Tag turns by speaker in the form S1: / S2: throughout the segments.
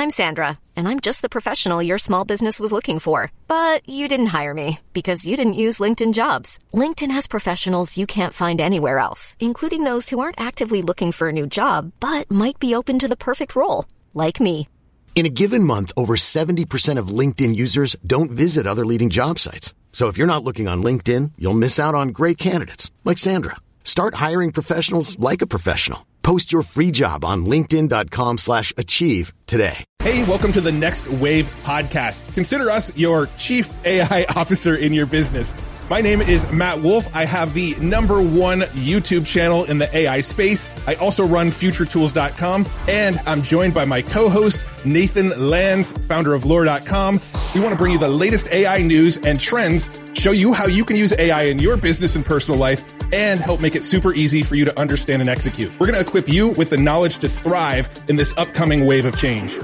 S1: I'm Sandra, and I'm just the professional your small business was looking for. But you didn't hire me because you didn't use LinkedIn Jobs. LinkedIn has professionals you can't find anywhere else, including those who aren't actively looking for a new job, but might be open to the perfect role, like me.
S2: In a given month, over 70% of LinkedIn users don't visit other leading job sites. So if you're not looking on LinkedIn, you'll miss out on great candidates like Sandra. Start hiring professionals like a professional. Post your free job on linkedin.com/achieve today.
S3: Hey, welcome to the Next Wave podcast. Consider us your chief AI officer in your business. My name is Matt Wolf. I have the #1 YouTube channel in the AI space. I also run futuretools.com, and I'm joined by my co-host, Nathan Lands, founder of lore.com. We want to bring you the latest AI news and trends, show you how you can use AI in your business and personal life, and help make it super easy for you to understand and execute. We're going to equip you with the knowledge to thrive in this upcoming wave of change.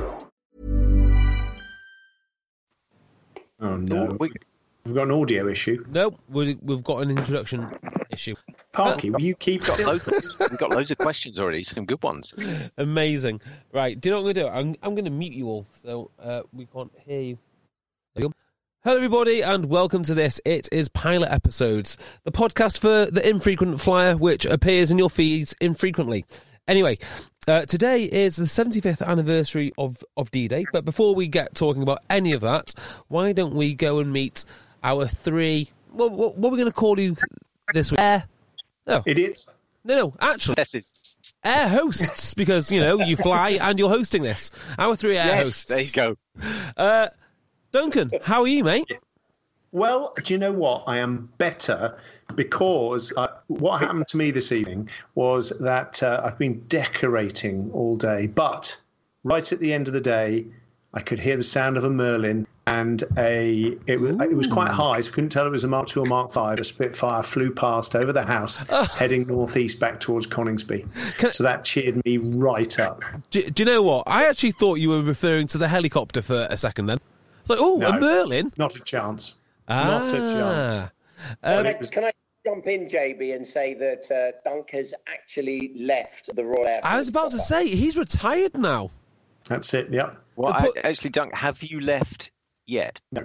S4: Oh, no. We've got an audio issue.
S5: Nope, we've got an introduction issue.
S4: Parky, will you keep...
S6: We've got loads of questions already, some good ones.
S5: Amazing. Right, do you know what I'm going to do? I'm going to mute you all, so we can't hear you. There you go. Hello, everybody, and welcome to this. It is Pilot Episodes, the podcast for the infrequent flyer, which appears in your feeds infrequently. Anyway, today is the 75th anniversary of D-Day, but before we get talking about any of that, why don't we go and meet our three... What are we going to call you this week? No.
S4: Idiots?
S5: No, actually. Air hosts, because, you know, you fly and you're hosting this. Our three air hosts.
S6: There you go.
S5: Duncan, how are you, mate?
S4: Well, do you know what? I am better because what happened to me this evening was that I've been decorating all day, but right at the end of the day, I could hear the sound of a Merlin, and it was quite high, so I couldn't tell it was a Mark II or Mark V. A Spitfire flew past over the house, heading northeast back towards Coningsby. So that cheered me right up.
S5: Do you know what? I actually thought you were referring to the helicopter for a second then. It's like,
S4: No,
S5: a Merlin?
S4: Not a chance. Not a chance.
S7: Can I jump in, JB, and say that Dunk has actually left the Royal Air Force?
S5: I was about to say, he's retired now.
S4: That's it, yep.
S6: Well, actually, Dunk, have you left yet?
S4: No.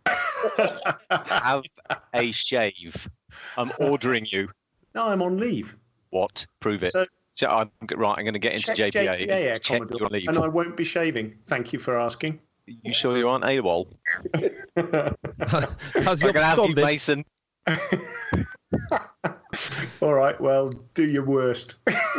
S6: Have a shave. I'm ordering you.
S4: No, I'm on leave.
S6: What? Prove it.
S4: So,
S6: I'm going to get into JPA.
S4: Yeah,
S6: check
S4: Commodore.
S6: your leave.
S4: And I won't be shaving. Thank you for asking.
S6: You sure you aren't AWOL?
S5: How's your
S6: have you, Mason?
S4: All right, well, do your worst.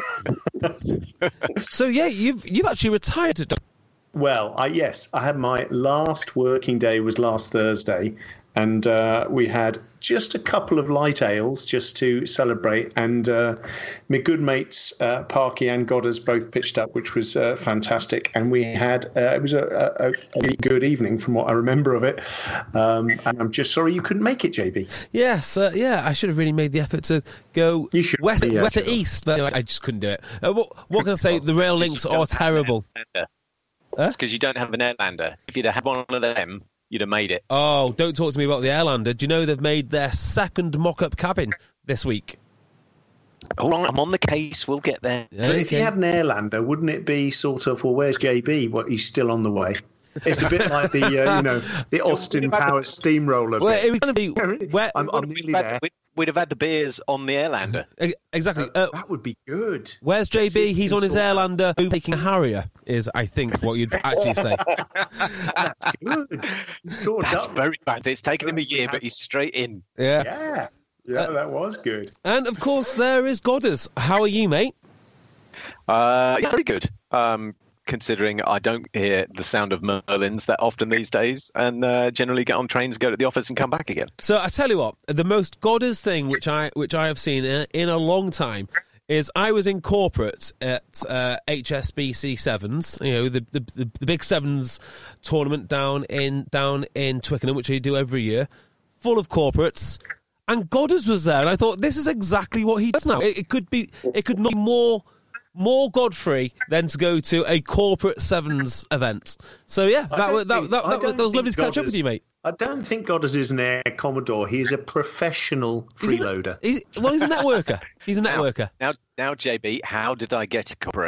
S5: So yeah, you've actually retired.
S4: Well, yes, I had my last working day was last Thursday, and we had just a couple of light ales just to celebrate, and my good mates Parky and Godders both pitched up, which was fantastic, and we had it was a really good evening from what I remember of it, and I'm just sorry you couldn't make it, JB.
S5: Yes, I should have really made the effort to go west to east, but I just couldn't do it. What can I say? The rail links are terrible.
S6: It's because you don't have an Airlander. If you'd have had one of them, you'd have made it.
S5: Oh, don't talk to me about the Airlander. Do you know they've made their second mock-up cabin this week?
S6: All right, I'm on the case. We'll get there.
S4: But if you had an Airlander, wouldn't it be sort of, well, where's JB? Well, he's still on the way. It's a bit like the, the Austin Powers steamroller.
S5: Well, it was going to be...
S4: I'm nearly there.
S6: We'd have had the beers on the Airlander.
S5: Exactly.
S4: That would be good.
S5: Where's JB? He's on his Airlander taking a Harrier, is, I think, what you'd actually say.
S4: That's good.
S6: That's very bad. It's taken him a year, but he's straight in.
S4: Yeah, that was good.
S5: And, of course, there is Godders. How are you, mate?
S6: Yeah, very good. Considering I don't hear the sound of Merlins that often these days, and generally get on trains, go to the office and come back again. So
S5: I tell you what, the most Godders thing which I have seen in a long time is I was in corporate at HSBC Sevens, the big Sevens tournament down in Twickenham, which they do every year, full of corporates. And Godders was there, and I thought, this is exactly what he does now. It could not be more Godfrey than to go to a corporate Sevens event. So yeah, that was lovely to catch up with you, mate.
S4: I don't think Godders is an Air Commodore. He's a professional freeloader.
S5: He's a networker. He's a networker.
S6: Now, JB, how did I get corporate?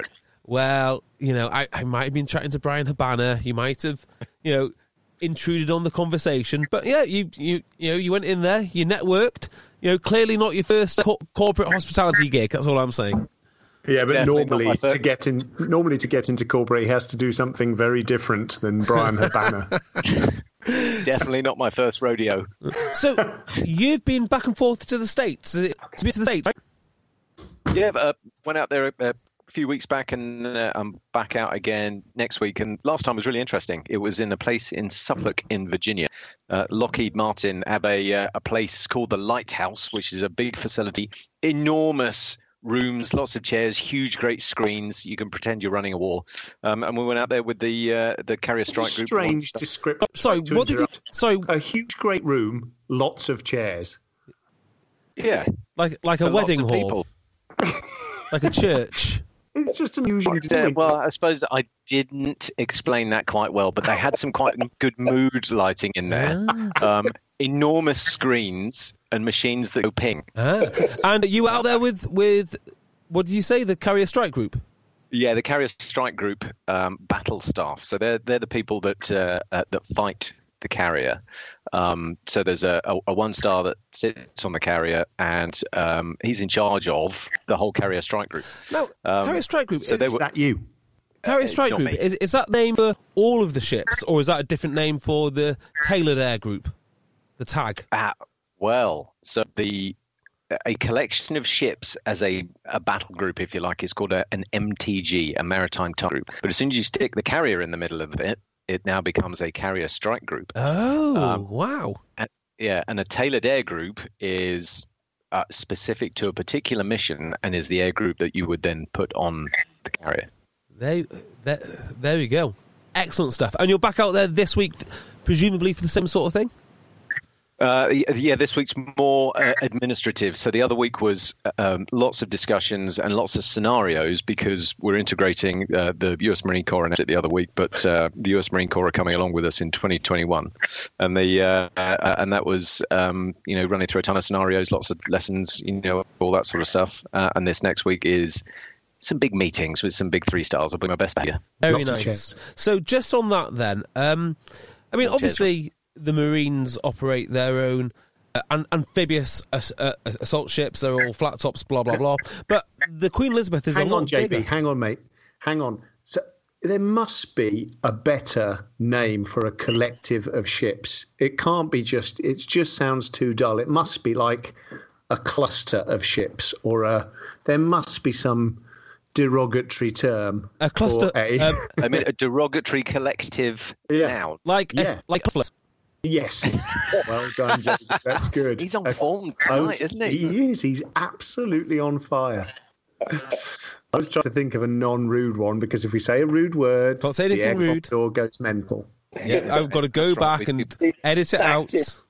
S5: well, I might have been chatting to Brian Habana. You might have, intruded on the conversation. But yeah, you went in there, you networked. Clearly not your first corporate hospitality gig. That's all I'm saying.
S4: Yeah, but
S6: Definitely
S4: normally to get into corporate, he has to do something very different than Brian Habana.
S6: Definitely not my first rodeo.
S5: So you've been back and forth to the States. To the States, right?
S6: Yeah, went out there a few weeks back, and I'm back out again next week. And last time was really interesting. It was in a place in Suffolk in Virginia. Lockheed Martin have a place called the Lighthouse, which is a big facility, enormous rooms, lots of chairs, huge, great screens. You can pretend you're running a war. And we went out there with the Carrier Strike Group.
S4: Strange description.
S5: Sorry, what did you? Sorry,
S4: a huge, great room, lots of chairs.
S6: Yeah,
S5: like a wedding hall,
S6: people.
S5: Like a church.
S4: It's just amusing.
S6: Well, I suppose I didn't explain that quite well, but they had some quite good mood lighting in there. Enormous screens and machines that go ping.
S5: And you were out there with what did you say? The Carrier Strike Group. Yeah,
S6: the Carrier Strike Group battle staff. So they're the people that fight the carrier. So there's a one-star that sits on the carrier, and he's in charge of the whole Carrier Strike Group.
S5: Now, Carrier Strike Group,
S4: is that you?
S5: Carrier Strike Group, is that name for all of the ships, or is that a different name for the Tailored Air Group, the TAG?
S6: So a collection of ships as a battle group, if you like, is called an MTG, a Maritime Task Group. But as soon as you stick the carrier in the middle of it now becomes a Carrier Strike Group.
S5: Oh, wow.
S6: And a Tailored Air Group is specific to a particular mission and is the air group that you would then put on the carrier.
S5: There we go. Excellent stuff. And you're back out there this week, presumably for the same sort of thing?
S6: This week's more administrative. So the other week was lots of discussions and lots of scenarios, because we're integrating the US Marine Corps in it the other week, but the US Marine Corps are coming along with us in 2021, and and that was running through a ton of scenarios, lots of lessons, all that sort of stuff. And this next week is some big meetings with some big 3-stars. I'll bring my best behaviour.
S5: Very nice. So just on that then, obviously the Marines operate their own amphibious assault ships. They're all flat tops, blah, blah, blah. But the Queen Elizabeth is a lot bigger.
S4: Hang on, mate. Hang on. So there must be a better name for a collective of ships. It can't be it just sounds too dull. It must be like a cluster of ships, or there must be some derogatory term.
S5: A cluster.
S6: A derogatory collective noun.
S5: Like.
S4: Yes. Well done, James. That's good.
S6: He's on form tonight, isn't he?
S4: He is. He's absolutely on fire. I was trying to think of a non-rude one, because if we say a rude word,
S5: can't say anything
S4: the
S5: rude.
S4: Door goes mental.
S5: Yeah, I've got to go back and edit it out.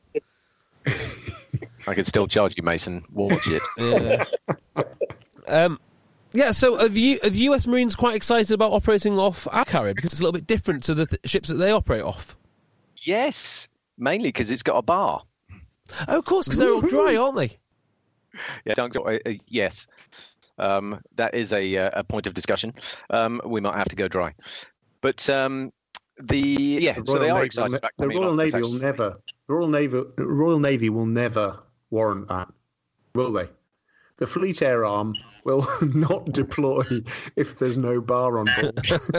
S6: I can still charge you, Mason. Watch it.
S5: Yeah. So are the US Marines quite excited about operating off our carrier, because it's a little bit different to the ships that they operate off?
S6: Yes. Mainly because it's got a bar.
S5: Oh, of course, because they're all dry, aren't they?
S6: Yeah, yes. That is a point of discussion. We might have to go dry. But so they are excited about
S4: the Royal Navy will never. The Royal Navy will never warrant that, will they? The Fleet Air Arm will not deploy if there's no bar on board.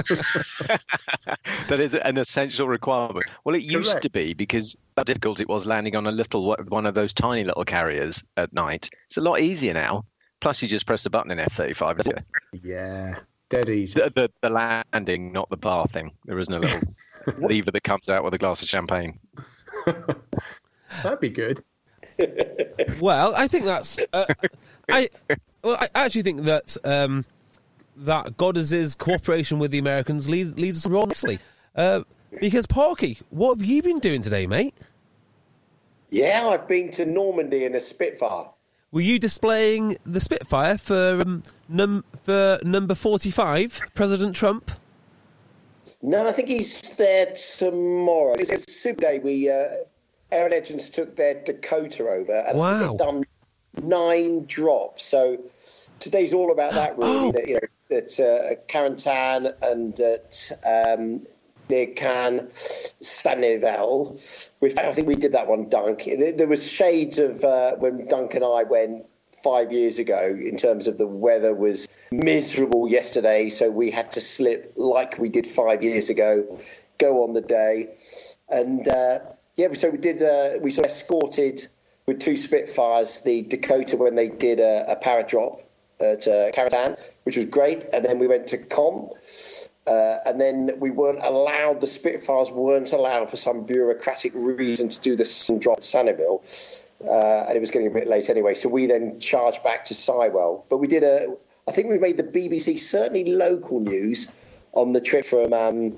S6: That is an essential requirement. Well, it used to be, because how difficult it was landing on one of those tiny little carriers at night. It's a lot easier now. Plus, you just press the button in F-35. Isn't it?
S4: Yeah, dead easy.
S6: The landing, not the bar thing. There isn't a little lever that comes out with a glass of champagne.
S4: That'd be good.
S5: Well, I think that's. I actually think that that Goddard's cooperation with the Americans leads us wrong nicely. Because Parky, what have you been doing today, mate?
S7: Yeah, I've been to Normandy in a Spitfire.
S5: Were you displaying the Spitfire for number 45, President Trump?
S7: No, I think he's there tomorrow. It's a Super Day. Air Legends took their Dakota over, and I think they've done 9 drops. So today's all about that, really. at Carentan and at near Cannes, Stanleyville. I think we did that one, Dunk. There was shades of when Dunk and I went 5 years ago in terms of the weather was miserable yesterday, so we had to slip like we did 5 years ago, go on the day. And so we sort of escorted with 2 Spitfires the Dakota when they did a paradrop at Carentan, which was great. And then we went to Caen. And then the Spitfires weren't allowed for some bureaucratic reason to do the sun drop at Sanibel. And it was getting a bit late anyway. So we then charged back to Sywell. But we did I think we made the BBC, certainly local news, on the trip from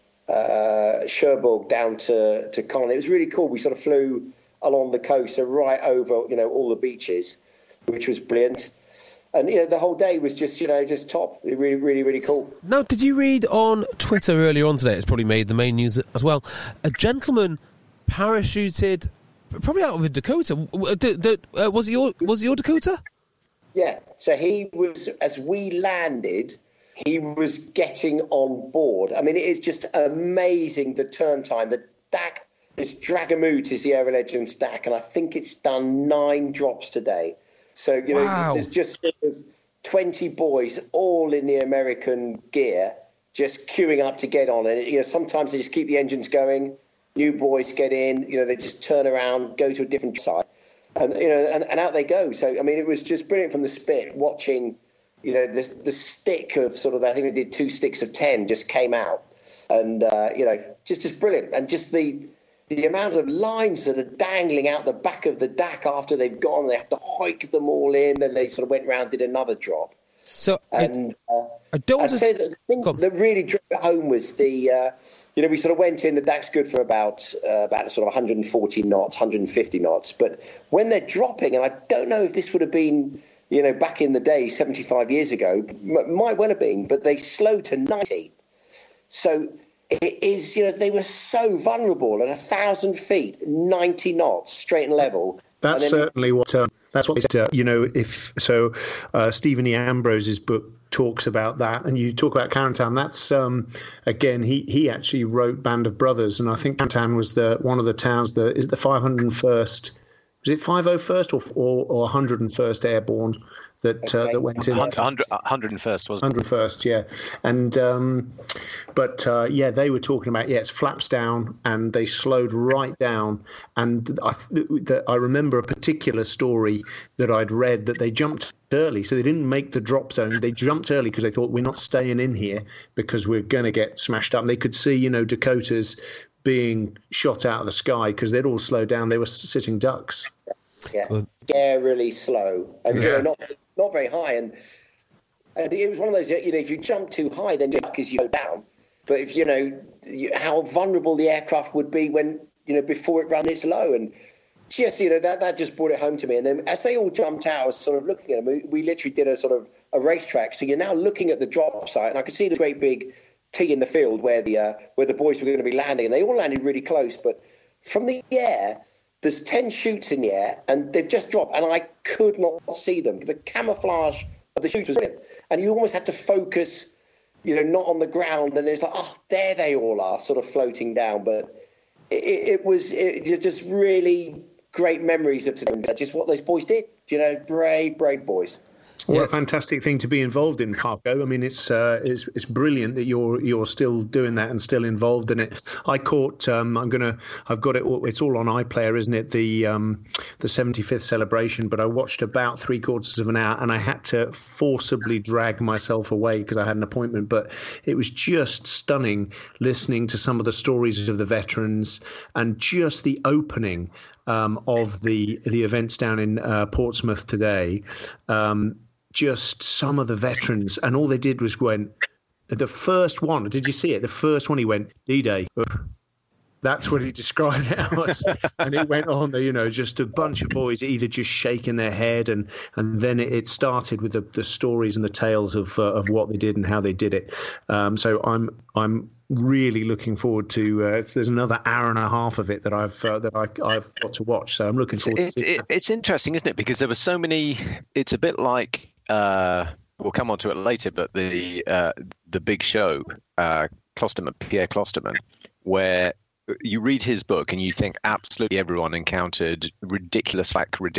S7: Cherbourg down to Caen. It was really cool. We sort of flew along the coast, so right over, all the beaches, which was brilliant. And, the whole day was just top. Really, really, really cool.
S5: Now, did you read on Twitter earlier on today, it's probably made the main news as well, a gentleman parachuted, probably out of a Dakota. Was it your Dakota?
S7: Yeah. So he was, as we landed, he was getting on board. I mean, it is just amazing, the turn time. The DAC, this Dragamoot is the Aero Legends DAC, and I think it's done 9 drops today. So,
S5: wow.
S7: There's just sort of 20 boys all in the American gear just queuing up to get on. And, sometimes they just keep the engines going. New boys get in, they just turn around, go to a different side. And, and out they go. So, I mean, it was just brilliant from the spit, watching, the stick of sort of, I think we did 2 sticks of 10 just came out. And, just brilliant. And just the amount of lines that are dangling out the back of the DAC after they've gone, they have to hike them all in. Then they sort of went round, did another drop.
S5: So,
S7: and
S5: I don't
S7: I'd say that the thing that really drove it home was the, we sort of went in. The DAC's good for about sort of 140 knots, 150 knots. But when they're dropping, and I don't know if this would have been, back in the day, 75 years ago, might well have been, but they slowed to 90. So it is, they were so vulnerable at 1,000 feet, 90 knots, straight and level.
S4: That's certainly what. That's what. If so, Stephen E. Ambrose's book talks about that, and you talk about Carentan. That's again, he actually wrote Band of Brothers, and I think Carentan was one of the towns that is the 501st. Was it 501st or 101st Airborne? That went in
S6: 101st, wasn't it?
S4: 101st, yeah. And they were talking about, it's flaps down, and they slowed right down. And I remember a particular story that I'd read that they jumped early, so they didn't make the drop zone. They jumped early because they thought, we're not staying in here because we're going to get smashed up. And they could see, Dakotas being shot out of the sky because they'd all slowed down. They were sitting ducks.
S7: Yeah, really slow, and not very high, and it was one of those. If you jump too high, then because you go down. But if how vulnerable the aircraft would be when before it ran its low, and just that just brought it home to me. And then as they all jumped out, I was sort of looking at them. We literally did a sort of a racetrack. So you're now looking at the drop site, and I could see the great big T in the field where the boys were going to be landing, and they all landed really close. But from the air, there's 10 chutes in the air, and they've just dropped, and I could not see them. The camouflage of the chutes was brilliant, and you almost had to focus, not on the ground, and it's like, there they all are, sort of floating down. But it was just really great memories of today, just what those boys did. Brave boys.
S4: What a fantastic thing to be involved in, Parko. I mean, it's brilliant that you're still doing that and still involved in it. I caught. I've got it. It's all on iPlayer, isn't it? The 75th celebration. But I watched about 3/4 of an hour, and I had to forcibly drag myself away because I had an appointment. But it was just stunning listening to some of the stories of the veterans and just the opening of the events down in Portsmouth today. Just some of the veterans, and all they did was went. The first one, did you see it? The first one, he went D-Day. That's what he described it as, and it went on. Just a bunch of boys either just shaking their head, and then it started with the stories and the tales of what they did and how they did it. So I'm really looking forward to. There's another hour and a half of it that I've got to watch. So I'm looking forward to it.
S6: It's interesting, isn't it? Because there were so many. It's a bit like we'll come on to it later, but the big show, Pierre Closterman, where you read his book and you think absolutely everyone encountered ridiculous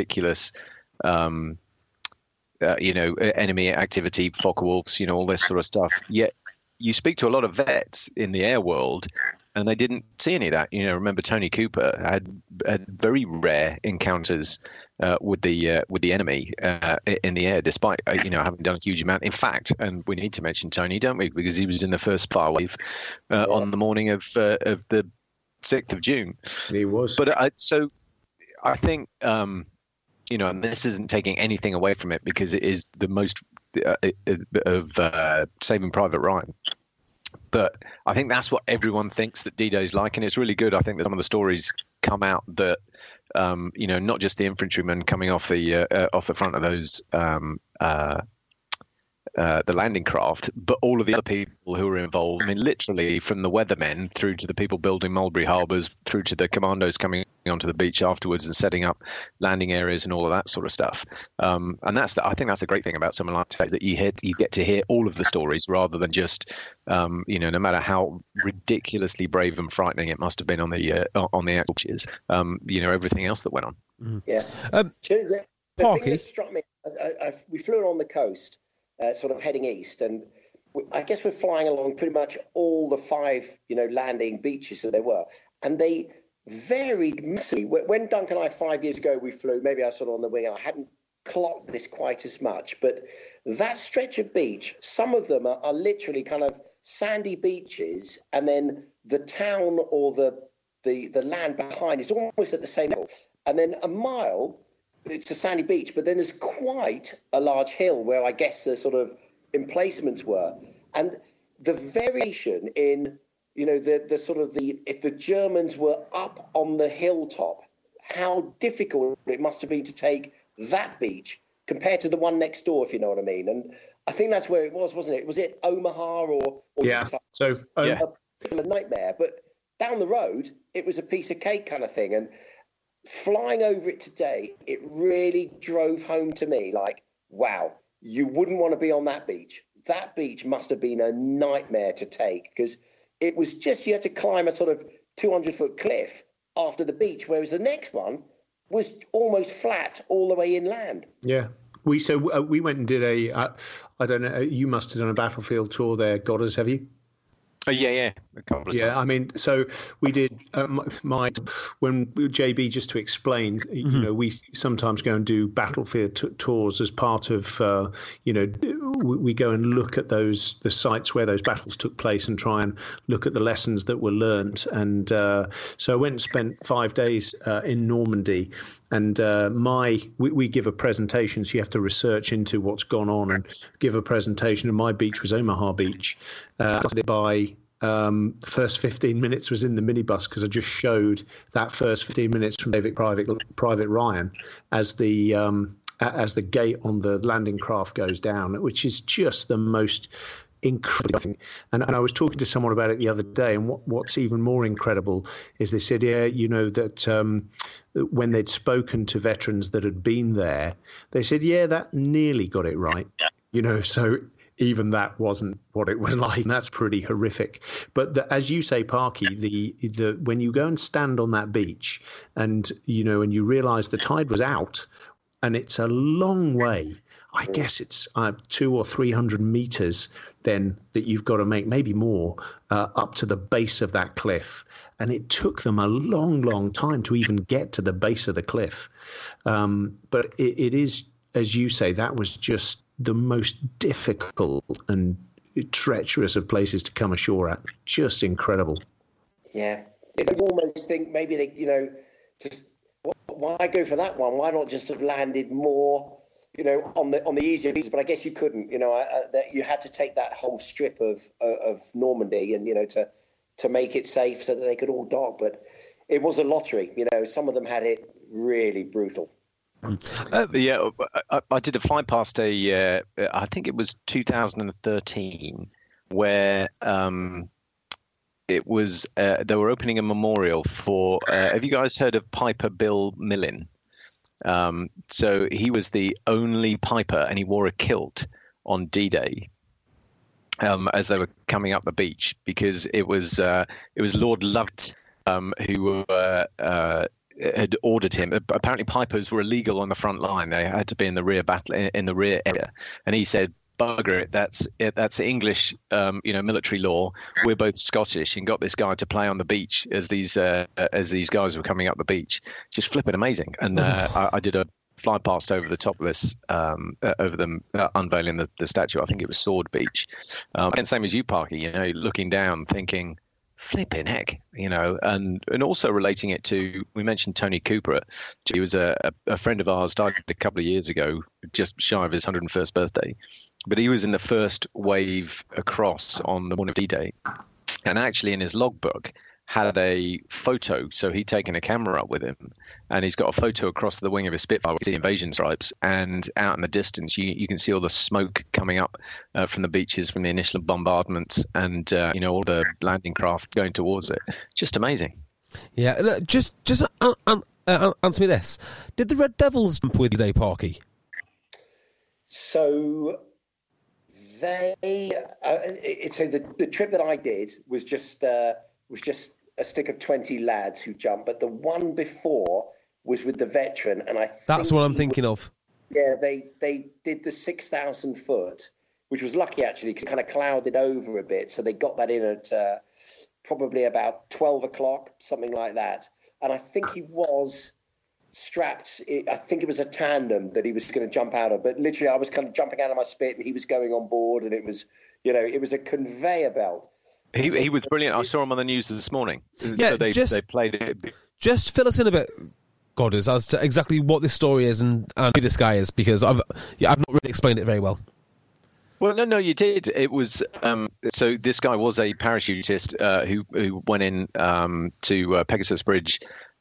S6: enemy activity, Focke-Wulfs, all this sort of stuff. Yet you speak to a lot of vets in the air world, and they didn't see any of that. Remember Tony Cooper had very rare encounters with the enemy in the air, despite having done a huge amount. In fact, and we need to mention Tony, don't we? Because he was in the first fire wave on the morning of the 6th of June.
S4: He was.
S6: But I think. And this isn't taking anything away from it, because it is the most of Saving Private Ryan. But I think that's what everyone thinks that D-Day's like, and it's really good. I think that some of the stories come out that, not just the infantrymen coming off the front of those the landing craft, but all of the other people who were involved. I mean, literally from the weathermen through to the people building Mulberry Harbours, through to the commandos coming onto the beach afterwards and setting up landing areas and all of that sort of stuff. And I think that's a great thing about someone like Ted, that you get to hear all of the stories rather than just, no matter how ridiculously brave and frightening it must have been on the actual everything else that went on.
S5: Mm.
S7: Yeah. The thing that struck me, we flew on the coast, sort of heading east, and I guess we're flying along pretty much all the 5, landing beaches that there were, and they varied massively. When Duncan and I 5 years ago we flew, maybe I was sort of on the wing and I hadn't clocked this quite as much, but that stretch of beach, some of them are literally kind of sandy beaches, and then the town or the land behind is almost at the same level, and then a mile it's a sandy beach, but then there's quite a large hill where I guess the sort of emplacements were. And the variation in, the sort of if the Germans were up on the hilltop, how difficult it must have been to take that beach compared to the one next door, if you know what I mean. And I think that's where it was, wasn't it? Was it Omaha or
S4: yeah. So
S7: a nightmare, but down the road, it was a piece of cake kind of thing. And flying over it today, it really drove home to me, like, wow, you wouldn't want to be on that beach. That beach must have been a nightmare to take, because it was just, you had to climb a sort of 200-foot cliff after the beach, whereas the next one was almost flat all the way inland.
S4: Yeah. We went and did I don't know, you must have done a battlefield tour there, Godders, have you?
S6: Yeah, a couple of times.
S4: I mean, so we did when JB, just to explain, we sometimes go and do battlefield tours as part of, we go and look at the sites where those battles took place and try and look at the lessons that were learnt. And so I went and spent 5 days in Normandy, and we give a presentation, so you have to research into what's gone on and give a presentation. And my beach was Omaha Beach. By the first 15 minutes was in the minibus, because I just showed that first 15 minutes from Private Ryan as the gate on the landing craft goes down, which is just the most incredible thing. And I was talking to someone about it the other day, and what's even more incredible is they said, that when they'd spoken to veterans that had been there, they said, that nearly got it right. So even that wasn't what it was like, and that's pretty horrific. But as you say, Parky, the when you go and stand on that beach, and and you realise the tide was out, and it's a long way. I guess it's 200 or 300 meters then that you've got to make, maybe more, up to the base of that cliff. And it took them a long, long time to even get to the base of the cliff. But it is, as you say, that was just the most difficult and treacherous of places to come ashore at. Just incredible.
S7: Yeah. You almost think maybe they, just why go for that one? Why not just have landed more, on the easier beaches? But I guess you couldn't, that you had to take that whole strip of Normandy and, to make it safe so that they could all dock. But it was a lottery, some of them had it really brutal.
S6: I did a fly past I think it was 2013, where it was they were opening a memorial for. Have you guys heard of Piper Bill Millin? So he was the only piper, and he wore a kilt on D-Day. As they were coming up the beach, because it was Lord Lovett who had ordered him. Apparently, pipers were illegal on the front line; they had to be in the rear area. And he said, "Bugger it! That's English, military law. We're both Scottish," and got this guy to play on the beach as these guys were coming up the beach. Just flipping amazing. And I did a fly past over the top of this, over them unveiling the statue. I think it was Sword Beach. And same as you, Parky, looking down, thinking, flipping heck, and also relating it to, we mentioned Tony Cooper. He was a friend of ours, died a couple of years ago, just shy of his 101st birthday. But he was in the first wave across on the morning of D-Day. And actually in his logbook, had a photo, so he'd taken a camera up with him, and he's got a photo across the wing of his Spitfire with the invasion stripes, and out in the distance you can see all the smoke coming up from the beaches from the initial bombardments, and all the landing craft going towards it. Just amazing.
S5: Yeah, look, just answer me this: did the Red Devils jump with you today, Parky?
S7: So they, so the trip that I did was just a stick of 20 lads who jumped, but the one before was with the veteran, and
S5: that's what I'm thinking of.
S7: Yeah, they did the 6,000 foot, which was lucky actually because it kind of clouded over a bit, so they got that in at probably about 12 o'clock, something like that. And I think he was strapped. I think it was a tandem that he was going to jump out of, but literally I was kind of jumping out of my spit and he was going on board, and it was a conveyor belt.
S6: He was brilliant. I saw him on the news this morning.
S5: Yeah,
S6: so they played it.
S5: Just fill us in a bit, Godders, as to exactly what this story is and who this guy is, because I've not really explained it very well.
S6: Well, no, you did. It was so this guy was a parachutist who went in to Pegasus Bridge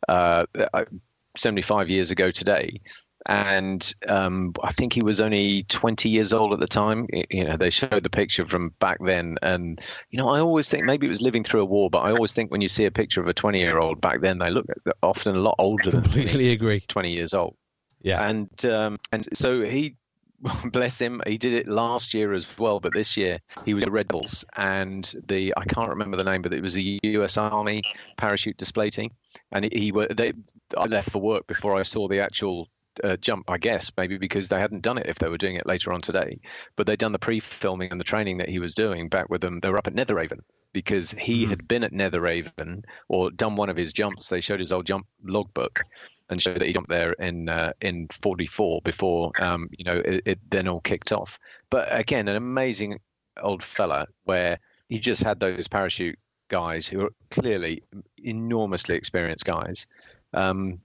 S6: 75 years ago today. And I think he was only 20 years old at the time. They showed the picture from back then. And, I always think maybe it was living through a war, but I always think when you see a picture of a 20-year-old back then, they look often a lot older than 20 years old.
S5: Yeah.
S6: And so he, bless him, he did it last year as well. But this year he was at Red Devils, and I can't remember the name, but it was a US Army parachute display team. And I left for work before I saw the actual jump, I guess, maybe because they hadn't done it if they were doing it later on today. But they'd done the pre-filming and the training that he was doing back with them. They were up at Netheravon because he had been at Netheravon or done one of his jumps. They showed his old jump logbook and showed that he jumped there in 44 before it then all kicked off. But again, an amazing old fella where he just had those parachute guys who are clearly enormously experienced guys. When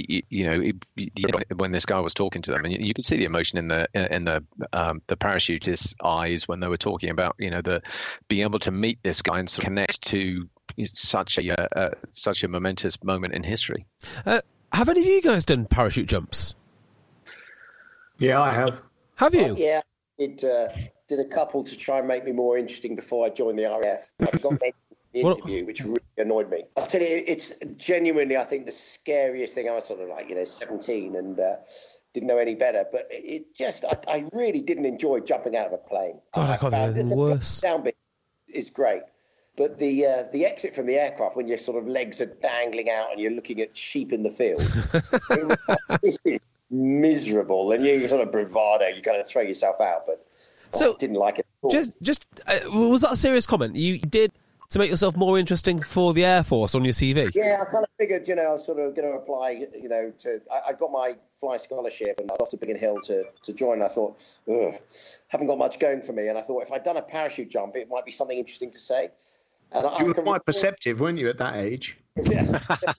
S6: this guy was talking to them, and you could see the emotion in the parachutist's eyes when they were talking about the being able to meet this guy and sort of connect to such a momentous moment in history.
S5: Have any of you guys done parachute jumps?
S4: Yeah, I have.
S5: Have you?
S7: Yeah, did a couple to try and make me more interesting before I joined the RAF. I got the interview, which really annoyed me. I'll tell you, it's genuinely, I think, the scariest thing. I was sort of 17 and didn't know any better. But it just, I really didn't enjoy jumping out of a plane.
S5: God, I can't do anything worse.
S7: The down bit is great. But the exit from the aircraft, when your sort of legs are dangling out and you're looking at sheep in the field, this is miserable. And you sort of bravado, you kind of throw yourself out. But I didn't like it at all.
S5: Just was that a serious comment? You did to make yourself more interesting for the Air Force on your CV?
S7: Yeah, I kind of figured, I was sort of going to apply, I got my fly scholarship and I was off to Biggin Hill to join. I thought, haven't got much going for me. And I thought if I'd done a parachute jump, it might be something interesting to say. And
S4: you were quite perceptive, weren't you, at that age?
S7: Yeah.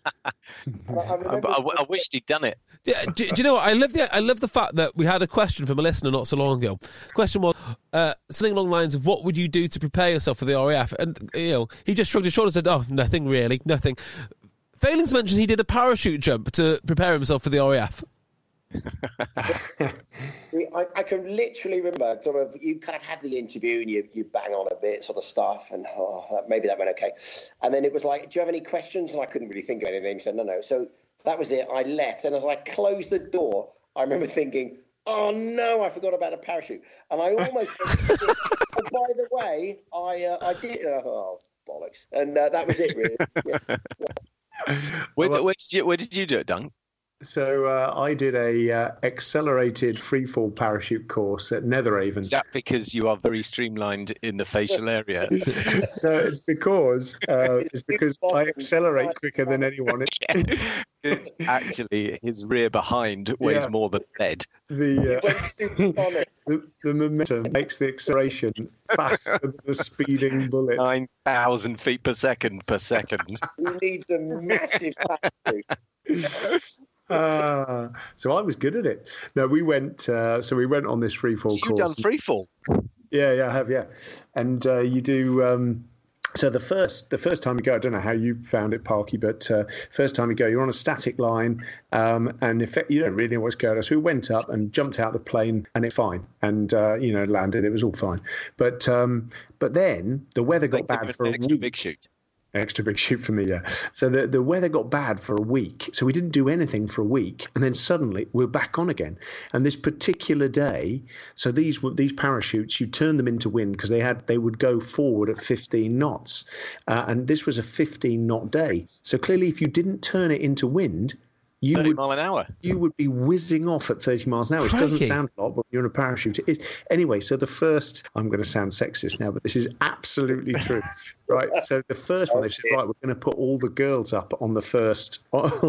S6: I wished he'd done it.
S5: Yeah, do you know what? I love the fact that we had a question from a listener not so long ago. The question was something along the lines of, what would you do to prepare yourself for the RAF? And he just shrugged his shoulders and said, "Oh, nothing really, nothing." Failing to mention, he did a parachute jump to prepare himself for the RAF.
S7: I can literally remember sort of you kind of had the interview and you bang on a bit sort of stuff and maybe that went okay, and then it was like, do you have any questions? And I couldn't really think of anything, so no. So that was it. I left, and as I closed the door, I remember thinking, oh no, I forgot about a parachute. And I almost, oh, by the way, I did, oh, bollocks. And that was it, really. Yeah.
S6: Where did you do it, Dunk?
S4: So I did a accelerated freefall parachute course at Netheravon.
S6: Is that because you are very streamlined in the facial area?
S4: So it's because I accelerate quicker than anyone.
S6: Actually, his rear behind weighs more than lead.
S4: The momentum makes the acceleration faster than the speeding bullet.
S6: 9,000 feet per second.
S7: He needs a massive parachute.
S4: So I was good at it. No, we went. So we went on this freefall course.
S6: You've done freefall?
S4: Yeah, I have. Yeah, and you do. So the first time you go, I don't know how you found it, Parky, but first time you go, you're on a static line, and if you don't really know what's going on. So we went up and jumped out the plane, and it's fine, and landed. It was all fine, but then the weather got bad for a week.
S6: Big shoot.
S4: Extra big shoot for me, yeah. So the weather got bad for a week, so we didn't do anything for a week, and then suddenly we're back on again. And this particular day, so these parachutes, you turn them into wind because they would go forward at 15 knots, and this was a 15-knot day. So clearly, if you didn't turn it into wind,
S6: 30 miles an hour.
S4: You would be whizzing off at 30 miles an hour. It doesn't sound a lot, but you're in a parachute. It is. Anyway, so the first, I'm going to sound sexist now, but this is absolutely true. Right. So the first one, they said, right, we're going to put all the girls up on the first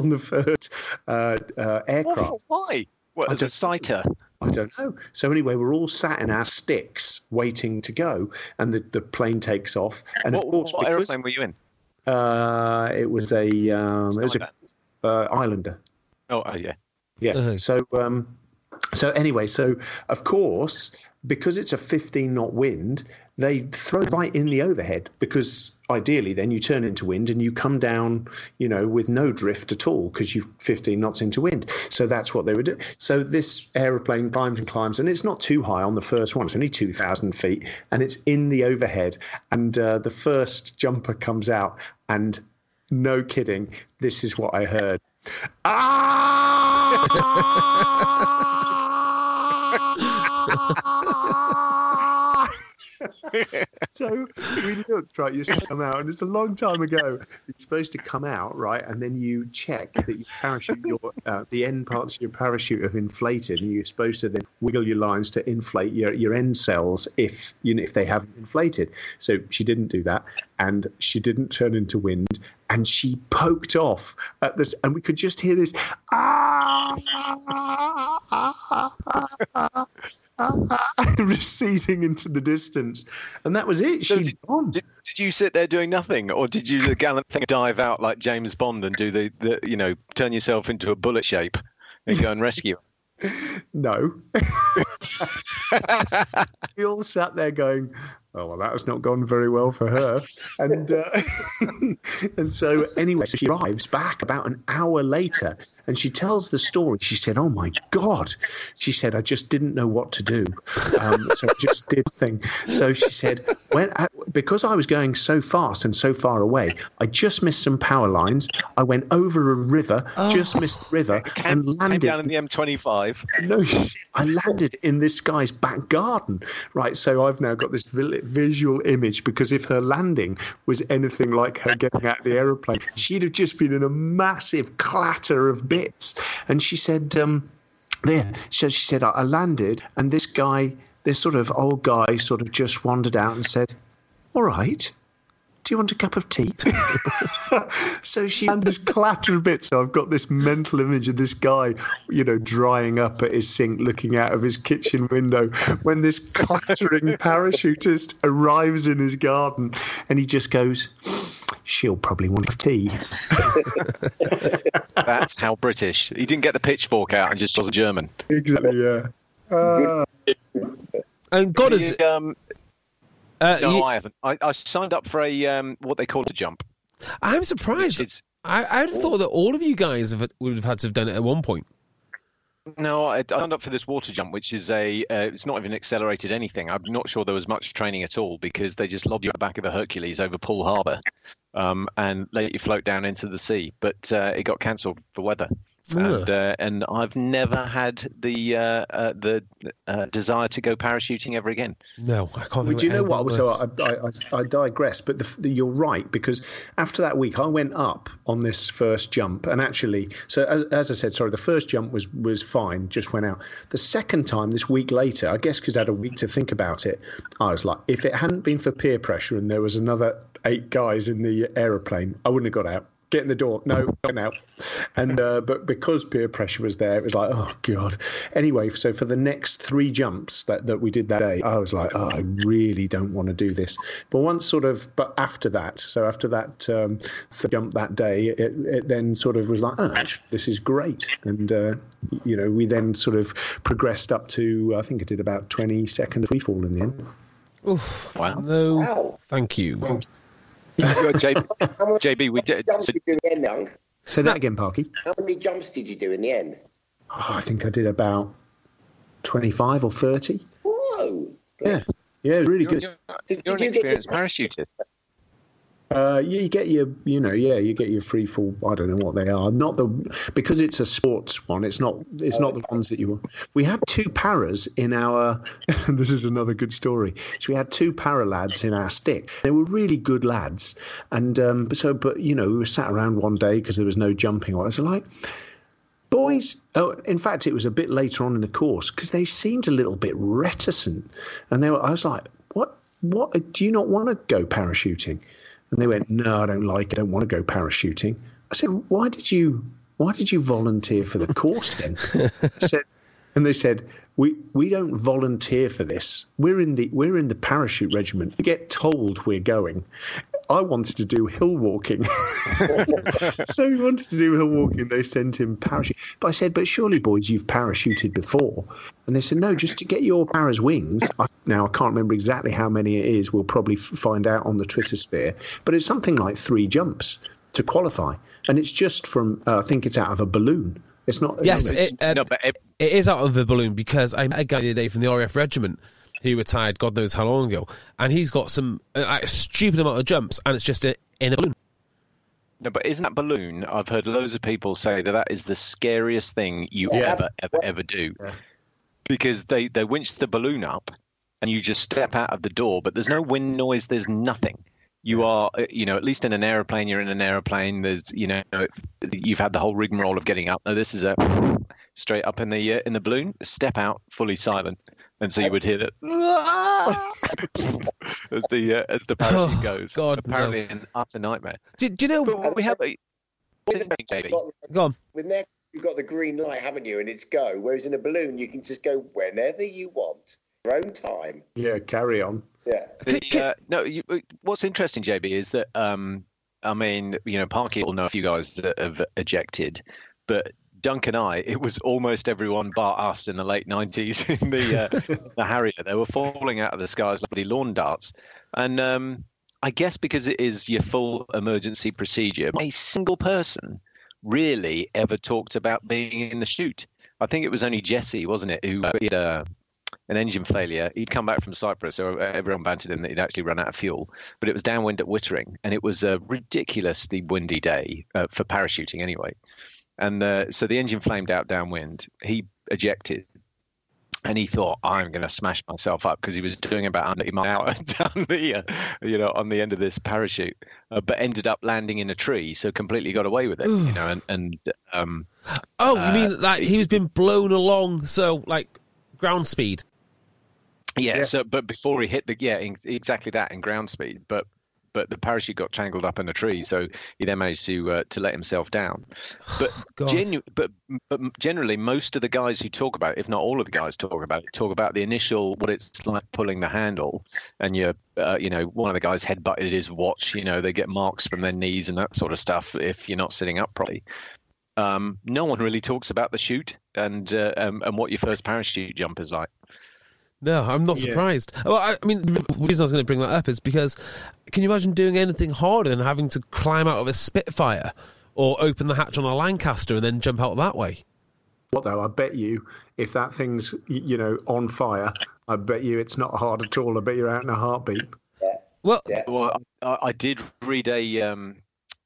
S4: aircraft.
S6: Why? What, as a sighter?
S4: I don't know. So anyway, we're all sat in our sticks waiting to go, and the plane takes off. And
S6: what aeroplane were you in?
S4: It was a Islander.
S6: Oh, yeah.
S4: Yeah. Uh-huh. So anyway, of course, because it's a 15-knot wind, they throw right in the overhead, because ideally then you turn into wind and you come down, with no drift at all because you've 15 knots into wind. So that's what they would do. So this aeroplane climbs, and it's not too high on the first one. It's only 2,000 feet, and it's in the overhead. And the first jumper comes out, and no kidding, this is what I heard. So we looked, right, you're supposed to come out, and it's a long time ago. You're supposed to come out, right, and then you check that your parachute, the end parts of your parachute have inflated, and you're supposed to then wiggle your lines to inflate your end cells if they haven't inflated. So she didn't do that, and she didn't turn into wind, and she poked off at this, and we could just hear this receding into the distance, and that was it.
S6: So did you sit there doing nothing, or did you the gallant thing dive out like James Bond and do the turn yourself into a bullet shape and go and rescue?
S4: No. We all sat there going, oh, well, that has not gone very well for her. And and so anyway, so she arrives back about an hour later, and she tells the story. She said, oh, my God. She said, I just didn't know what to do. So I just did the thing. So she said, because I was going so fast and so far away, I just missed some power lines. I went over a river, just missed the river, and landed.
S6: Came down in the M25.
S4: No, I landed in this guy's back garden. Right, so I've now got this visual image, because if her landing was anything like her getting out of the aeroplane, she'd have just been in a massive clatter of bits. And she said, so she said, I landed, and this sort of old guy sort of just wandered out and said, all right, do you want a cup of tea? So she had this clatter of bits. So I've got this mental image of this guy, drying up at his sink, looking out of his kitchen window, when this clattering parachutist arrives in his garden, and he just goes, she'll probably want a tea.
S6: That's how British. He didn't get the pitchfork out and just was a German.
S4: Exactly, yeah.
S5: And God is...
S6: No, I haven't. I signed up for a what they call a jump.
S5: I'm surprised. I'd have thought that all of you guys would have had to have done it at one point.
S6: No, I signed up for this water jump, which is it's not even accelerated anything. I'm not sure there was much training at all, because they just lob you at the back of a Hercules over Poole Harbour and let you float down into the sea. But it got cancelled for weather. And I've never had the desire to go parachuting ever again.
S5: No, I can't.
S4: Well, do you know what? So I digress, but you're right, because after that week, I went up on this first jump, and actually, so as I said, sorry, the first jump was fine, just went out. The second time, this week later, I guess because I had a week to think about it, I was like, if it hadn't been for peer pressure and there was another 8 guys in the aeroplane, I wouldn't have got out. Get in the door. No, get out. And but because peer pressure was there, it was like, oh god. Anyway, so for the next 3 jumps that we did that day, I was like, oh, I really don't want to do this. But after that jump that day, it then sort of was like, oh, actually, this is great. And we then sort of progressed up to, I think I did about 20 seconds free fall in the end.
S5: Oof!
S6: Wow.
S5: No,
S7: Wow.
S5: Thank you.
S6: JB, we did.
S7: Jumps did you do in the end, young?
S4: Say that again, Parky.
S7: How many jumps did you do in the end?
S4: Oh, I think I did about 25 or 30.
S7: Whoa!
S4: Yeah, it was really good.
S6: You're an experienced parachuter.
S4: You get your free fall. I don't know what they are. Because it's a sports one. It's not the ones that you want. We had 2 paras in our. This is another good story. So we had 2 para lads in our stick. They were really good lads, and we were sat around one day because there was no jumping. I was like, boys. Oh, in fact, it was a bit later on in the course because they seemed a little bit reticent, and I was like, what? Do you not want to go parachuting? And they went, no, I don't like it. I don't want to go parachuting. I said, why did you volunteer for the course then? They said, we don't volunteer for this. We're in the parachute regiment. We get told we're going. I wanted to do hill walking. So he wanted to do hill walking. They sent him parachute. But I said, but surely, boys, you've parachuted before. And they said, no, just to get your para's wings. Now, I can't remember exactly how many it is. We'll probably find out on the Twitter sphere. But it's something like 3 jumps to qualify. And it's just from, I think it's out of a balloon. It's not.
S5: Yes, it is out of a balloon, because I met a guy the other day from the RAF regiment who retired God knows how long ago, and he's got some a stupid amount of jumps, and it's just in a balloon.
S6: No, but isn't that balloon? I've heard loads of people say that is the scariest thing you ever do, because they winch the balloon up, and you just step out of the door, but there's no wind noise, there's nothing. You are, at least in an aeroplane, you're in an aeroplane. There's, you've had the whole rigmarole of getting up. Now this is a straight up in the balloon. Step out, fully silent, and so you would hear that as the parachute goes.
S5: God,
S6: apparently an utter nightmare.
S5: Do you know?
S6: But we have
S5: Go on.
S7: With Neck, you've got the green light, haven't you? And it's go. Whereas in a balloon, you can just go whenever you want, your own time.
S4: Yeah, carry on.
S7: Yeah.
S6: What's interesting, JB, is that Parky will know a few guys that have ejected, but Dunk and I, it was almost everyone bar us in the late 90s in the Harrier. They were falling out of the sky as lovely lawn darts, and I guess because it is your full emergency procedure, a single person really ever talked about being in the chute. I think it was only Jesse, wasn't it, who had an engine failure. He'd come back from Cyprus, so everyone bantered him that he'd actually run out of fuel. But it was downwind at Wittering, and it was a ridiculously windy day for parachuting anyway. And so the engine flamed out downwind. He ejected, and he thought, I'm going to smash myself up, because he was doing about 180 miles an hour down the, on the end of this parachute, but ended up landing in a tree, so completely got away with it, you
S5: mean like he was being blown along, so like ground speed?
S6: Yeah. So, but before he hit exactly that, in ground speed, but the parachute got tangled up in a tree, so he then managed to let himself down. But generally, most of the guys who talk about it, if not all of the guys talk about the initial, what it's like pulling the handle, and one of the guys headbutted his watch. They get marks from their knees and that sort of stuff if you're not sitting up properly. No one really talks about the chute and what your first parachute jump is like.
S5: No, I'm not surprised. Well, I mean, the reason I was going to bring that up is because, can you imagine doing anything harder than having to climb out of a Spitfire or open the hatch on a Lancaster and then jump out that way?
S4: What though? I bet you, if that thing's on fire, I bet you it's not hard at all. I bet you're out in a heartbeat.
S6: Well, I did read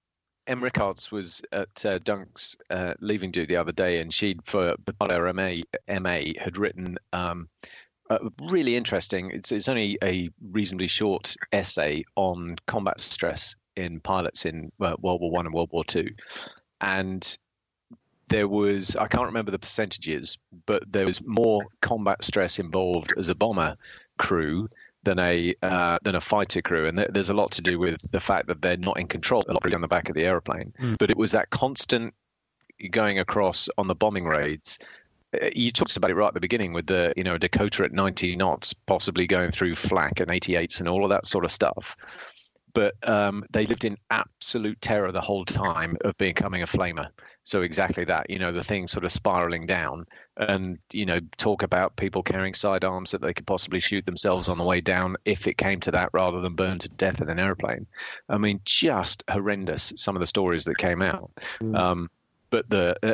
S6: Em Rickards was at Dunk's leaving do the other day, and she'd, for her MA, had written really interesting. It's only a reasonably short essay on combat stress in pilots in World War I and World War II, and there was, I can't remember the percentages, but there was more combat stress involved as a bomber crew than a fighter crew, and there's a lot to do with the fact that they're not in control a lot on the back of the aeroplane. But it was that constant going across on the bombing raids. You talked about it right at the beginning with the, a Dakota at 90 knots, possibly going through flak and 88s and all of that sort of stuff. But they lived in absolute terror the whole time of becoming a flamer. So exactly that, the thing sort of spiraling down, and, talk about people carrying sidearms that they could possibly shoot themselves on the way down if it came to that, rather than burn to death in an airplane. I mean, just horrendous, some of the stories that came out. But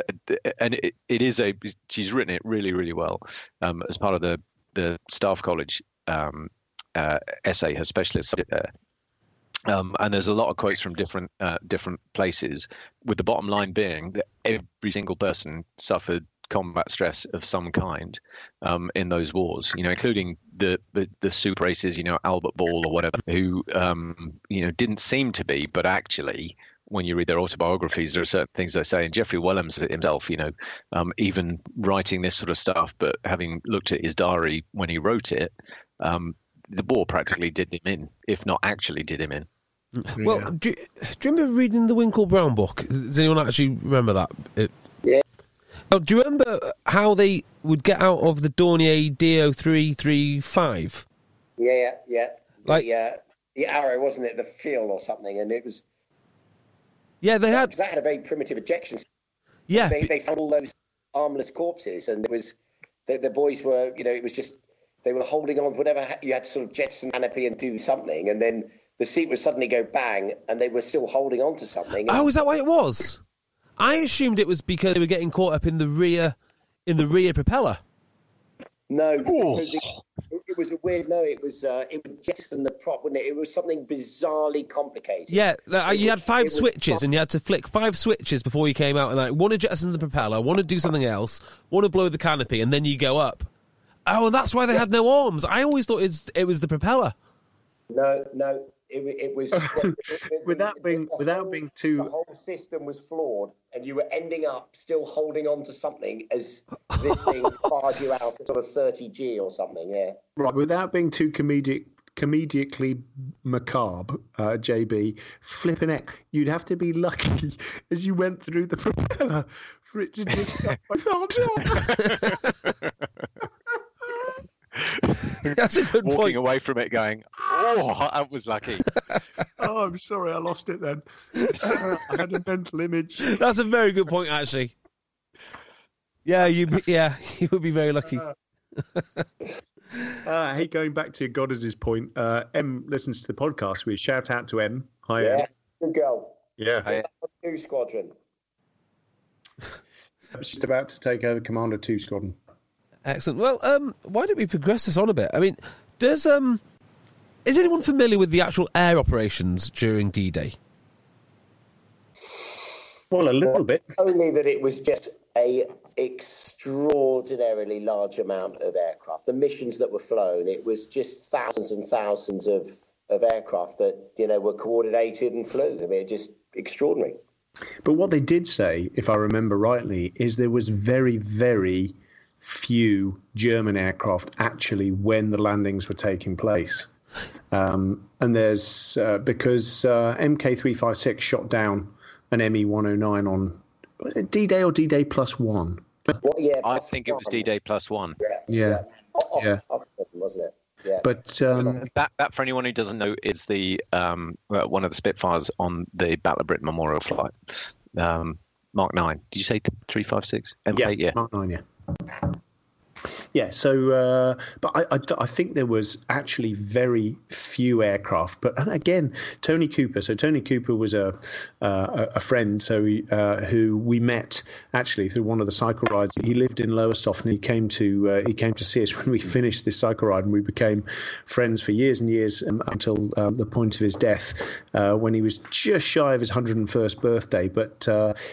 S6: she's written it really, really well as part of the Staff College essay, her specialist subject there. And there's a lot of quotes from different places, with the bottom line being that every single person suffered combat stress of some kind in those wars, including the super races, Albert Ball or whatever, who, didn't seem to be, but actually, when you read their autobiographies, there are certain things they say. And Jeffrey Willems himself, even writing this sort of stuff, but having looked at his diary when he wrote it, the war practically did him in, if not actually did him in.
S5: Well, do you remember reading the Winkle Brown book? Does anyone actually remember that?
S7: Yeah.
S5: Oh, do you remember how they would get out of the Dornier DO335?
S7: Yeah.
S5: Like
S7: the Arrow, wasn't it? The field or something, and it was.
S5: Yeah, they had.
S7: Because that had a very primitive ejection system.
S5: Yeah,
S7: they found all those armless corpses, and it was the boys were, it was just they were holding on to whatever you had to sort of jettison canopy and do something, and then the seat would suddenly go bang, and they were still holding on to something.
S5: Oh, is that why it was? I assumed it was because they were getting caught up in the rear propeller.
S7: No, it was a weird. No, it was jettison the prop, wasn't it? It was something bizarrely complicated.
S5: Yeah, you had 5 switches, and you had to flick 5 switches before you came out, and want to jettison the propeller, want to do something else, want to blow the canopy, and then you go up. Oh, and that's why they had no arms. I always thought it was the propeller.
S7: No. It was
S4: without being too.
S7: The whole system was flawed, and you were ending up still holding on to something as this thing fired you out at sort of 30G or something. Yeah. Right.
S4: Without being too comedically macabre, JB, flipping it, you'd have to be lucky as you went through the propeller for it to just go.
S5: That's a good point.
S6: Walking away from it going, oh, I was lucky.
S4: Oh, I'm sorry, I lost it then. I had a mental image.
S5: That's a very good point, actually. Yeah, you would be very lucky.
S4: Hey, going back to Goddard's point, Em listens to the podcast. We shout out to Em. Hi, Em.
S7: Good girl.
S4: Yeah.
S7: 2 Squadron.
S4: She's about to take over Commander 2 Squadron.
S5: Excellent. Well, why don't we progress this on a bit? I mean, is anyone familiar with the actual air operations during D-Day?
S4: Well, a little bit.
S7: Only that it was just a extraordinarily large amount of aircraft. The missions that were flown, it was just thousands and thousands of aircraft that, were coordinated and flew. I mean, just extraordinary.
S4: But what they did say, if I remember rightly, is there was very, very few German aircraft actually when the landings were taking place. And there's because MK356 shot down an ME-109 on D-Day or D-Day plus 1?
S7: Well, yeah,
S6: I think it was D-Day plus 1.
S4: Yeah.
S7: Wasn't it? Yeah.
S4: But
S6: that, for anyone who doesn't know, is the one of the Spitfires on the Battle of Britain Memorial flight. Mark 9. Did you say 356?
S4: MK, yeah. Mark 9, yeah. Yeah, so but I think there was actually very few aircraft. But and again, Tony Cooper. So Tony Cooper was a friend. So who we met actually through one of the cycle rides. He lived in Lowestoft, and he came to see us when we finished this cycle ride, and we became friends for years and years until the point of his death, when he was just shy of his 101st birthday. But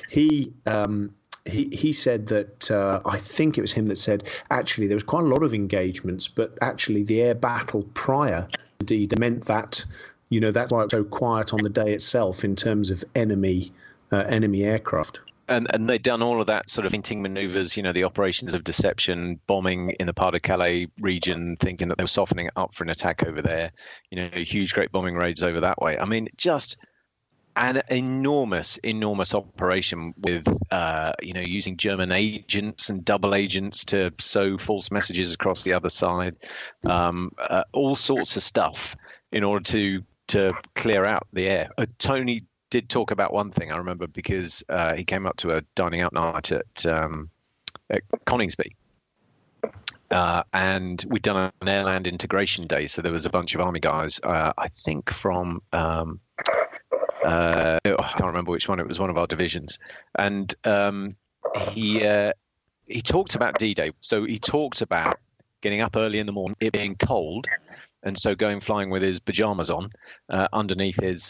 S4: He said that I think it was him that said actually there was quite a lot of engagements, but actually the air battle prior to D-Day meant that, that's why it was so quiet on the day itself in terms of enemy aircraft.
S6: And they'd done all of that sort of hinting manoeuvres, the operations of deception, bombing in the Pas de Calais region, thinking that they were softening it up for an attack over there, huge, great bombing raids over that way. I mean, just an enormous operation with, using German agents and double agents to sow false messages across the other side, all sorts of stuff in order to clear out the air. Tony did talk about one thing I remember, because he came up to a dining out night at Coningsby. And we'd done an airland integration day. So there was a bunch of Army guys, I think from... I can't remember which one. It was one of our divisions, and he talked about D-Day. So he talked about getting up early in the morning, it being cold, and so going flying with his pajamas on underneath his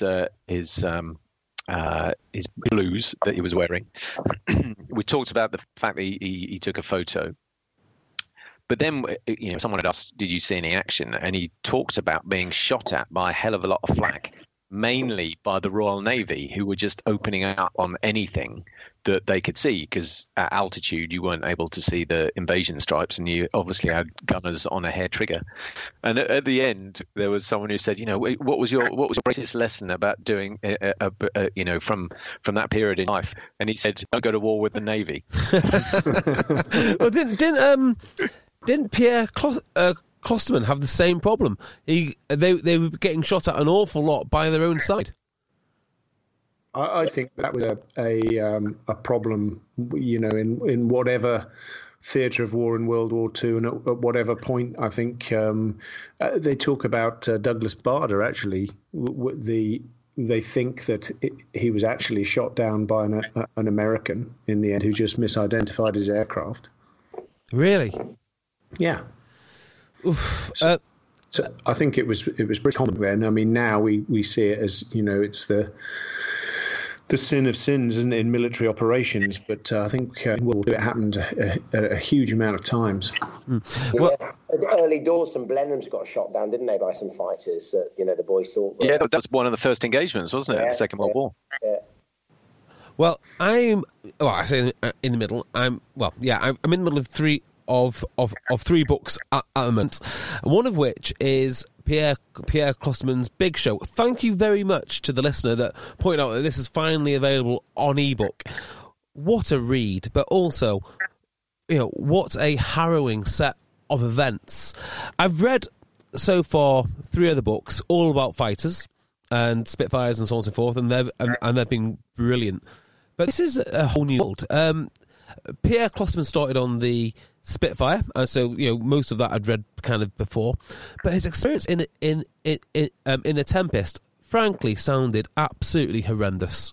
S6: blues that he was wearing. We talked about the fact that he took a photo. But then, someone had asked, "Did you see any action?" And he talked about being shot at by a hell of a lot of flak, mainly by the Royal Navy, who were just opening up on anything that they could see, because at altitude you weren't able to see the invasion stripes, and you obviously had gunners on a hair trigger. And at the end, there was someone who said, what was your greatest lesson about doing, from that period in life? And he said, don't go to war with the Navy.
S5: Well, didn't Pierre Klosterman have the same problem? They were getting shot at an awful lot by their own side.
S4: I think that was a problem, in whatever theatre of war in World War II, and at whatever point. I think they talk about Douglas Bader. Actually, they think that he was actually shot down by an American in the end, who just misidentified his aircraft. Really? Yeah. So I think it was pretty common then. I mean, now we see it as, it's the sin of sins, isn't it, in military operations? But I think in World War II it happened a huge amount of times.
S7: Well, at the early doors, some Blenheims got shot down, didn't they, by some fighters that the boys thought.
S6: Yeah, that was one of the first engagements, wasn't it, in the Second World War?
S7: Yeah.
S5: Well, I say in the middle. I'm in the middle of three books at the moment, one of which is Pierre Klosterman's Big Show. Thank you very much to the listener that pointed out that this is finally available on ebook. What a read, but also, what a harrowing set of events. I've read so far 3 other books, all about fighters and Spitfires and so on and so forth, and they've been brilliant. But this is a whole new world. Pierre Klosterman started on the Spitfire, so most of that I'd read kind of before, but his experience in the Tempest, frankly, sounded absolutely horrendous.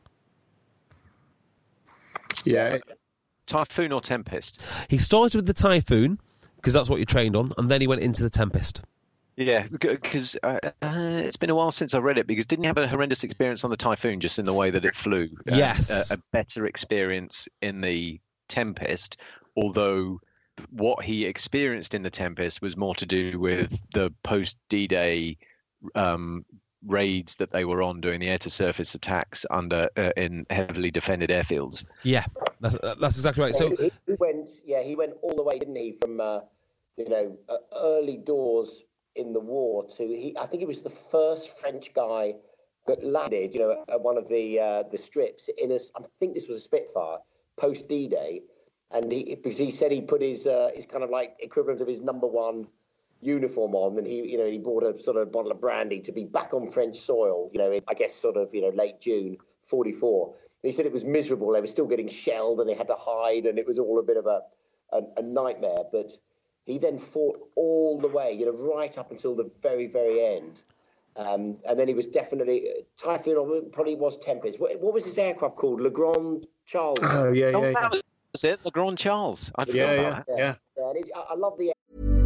S4: Yeah,
S6: Typhoon or Tempest?
S5: He started with the Typhoon because that's what you trained on, and then he went into the Tempest. Yeah,
S6: because it's been a while since I read it, because didn't he have a horrendous experience on the Typhoon, just in the way that it flew?
S5: Yes.
S6: A better experience in the Tempest, although what he experienced in the Tempest was more to do with the post-D-Day raids that they were on, doing the air-to-surface attacks in heavily defended airfields.
S5: Yeah, that's exactly right. So
S7: he went all the way, didn't he, from early doors in the war to I think he was the first French guy that landed, at one of the strips I think this was a Spitfire post D-Day, and because he said he put his kind of like equivalent of his number 1 uniform on, and he bought a sort of bottle of brandy to be back on French soil, in, I guess sort of late June 44. And he said it was miserable. They were still getting shelled and they had to hide, and it was all a bit of a nightmare. But he then fought all the way, right up until the very, very end. And then he was definitely Typhoon, or probably was Tempest. What was his aircraft called? Le Grand Charles.
S4: Oh, yeah.
S6: Was it Le Grand Charles? I forgot about that.
S4: Yeah.
S7: And I love the.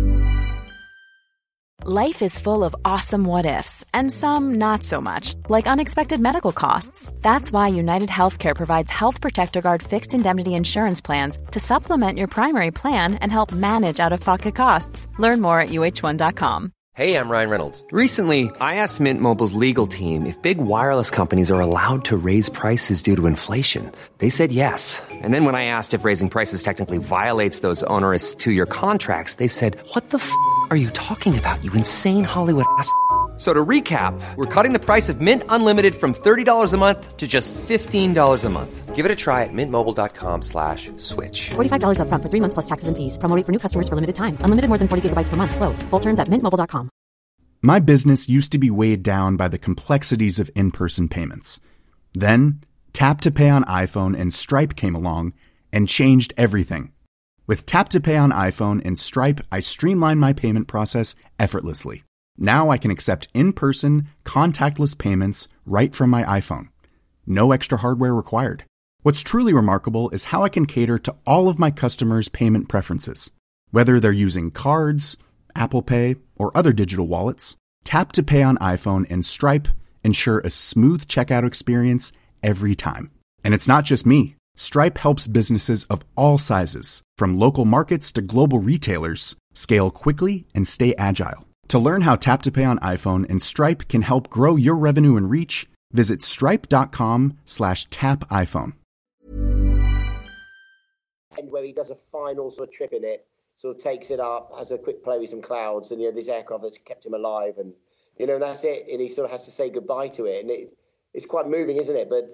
S8: Life is full of awesome what-ifs, and some not so much, like unexpected medical costs. That's why United Healthcare provides Health Protector Guard fixed indemnity insurance plans to supplement your primary plan and help manage out-of-pocket costs. Learn more at UH1.com.
S9: Hey, I'm Ryan Reynolds. Recently, I asked Mint Mobile's legal team if big wireless companies are allowed to raise prices due to inflation. They said yes. And then when I asked if raising prices technically violates those onerous 2-year contracts, they said, "What the f*** are you talking about, you insane Hollywood ass?" So to recap, we're cutting the price of Mint Unlimited from $30 a month to just $15 a month. Give it a try at mintmobile.com/switch.
S10: $45 up front for 3 months plus taxes and fees. Promo rate for new customers for limited time. Unlimited more than 40 gigabytes per month. Slows full terms at mintmobile.com.
S11: My business used to be weighed down by the complexities of in-person payments. Then, Tap to Pay on iPhone and Stripe came along and changed everything. With Tap to Pay on iPhone and Stripe, I streamlined my payment process effortlessly. Now I can accept in-person, contactless payments right from my iPhone. No extra hardware required. What's truly remarkable is how I can cater to all of my customers' payment preferences. Whether they're using cards, Apple Pay, or other digital wallets, Tap to Pay on iPhone and Stripe ensure a smooth checkout experience every time. And it's not just me. Stripe helps businesses of all sizes, from local markets to global retailers, scale quickly and stay agile. To learn how Tap to Pay on iPhone and Stripe can help grow your revenue and reach, visit stripe.com/tapiphone.
S7: And where he does a final sort of trip in it, sort of takes it up, has a quick play with some clouds, and this aircraft that's kept him alive, and and that's it. And he sort of has to say goodbye to it, and it's quite moving, isn't it? But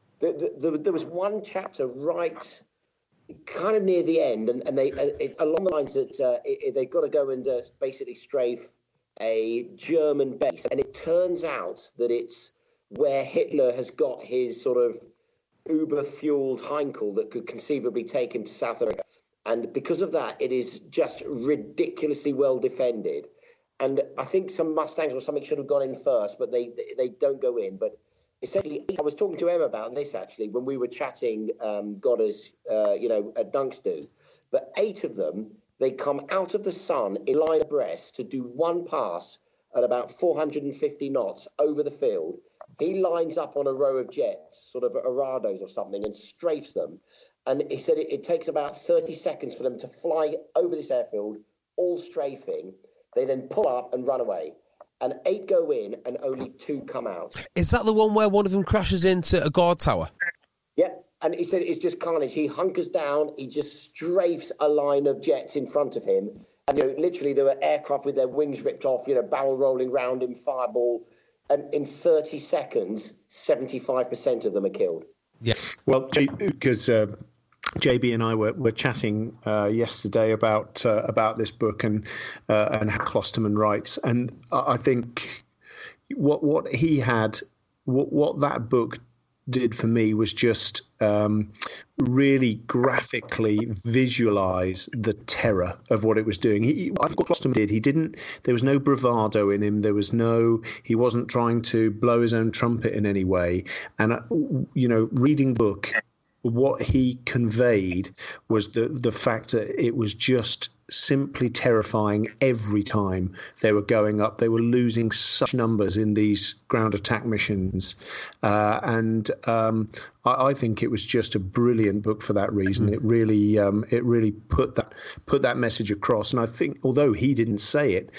S7: there was one chapter right kind of near the end, and they along the lines that they've got to go and basically strafe a German base, and it turns out that it's where Hitler has got his sort of uber-fueled Heinkel that could conceivably take him to South America. And because of that, it is just ridiculously well defended. And I think some Mustangs or something should have gone in first, but they don't go in. But essentially, I was talking to Emma about this, actually, when we were chatting Godders, at Dunksdo. But 8 of them, they come out of the sun in line abreast to do one pass at about 450 knots over the field. He lines up on a row of jets, sort of Arados or something, and strafes them. And he said it takes about 30 seconds for them to fly over this airfield, all strafing. They then pull up and run away. And 8 go in and only 2 come out.
S5: Is that the one where one of them crashes into a guard tower?
S7: Yeah. And he said it's just carnage. He hunkers down. He just strafes a line of jets in front of him. And, literally there were aircraft with their wings ripped off, barrel rolling round in fireball. And in 30 seconds, 75% of them are killed.
S5: Yeah.
S4: Well, because JB and I were chatting yesterday about this book and how Klosterman writes, and I think what he had, what that book did for me was just really graphically visualize the terror of what it was doing. I think what Klosterman did, there was no bravado in him. He wasn't trying to blow his own trumpet in any way. And, reading the book, what he conveyed was the fact that it was just simply terrifying every time they were going up. They were losing such numbers in these ground attack missions. I think it was just a brilliant book for that reason. It really put that message across. And I think, although he didn't say it,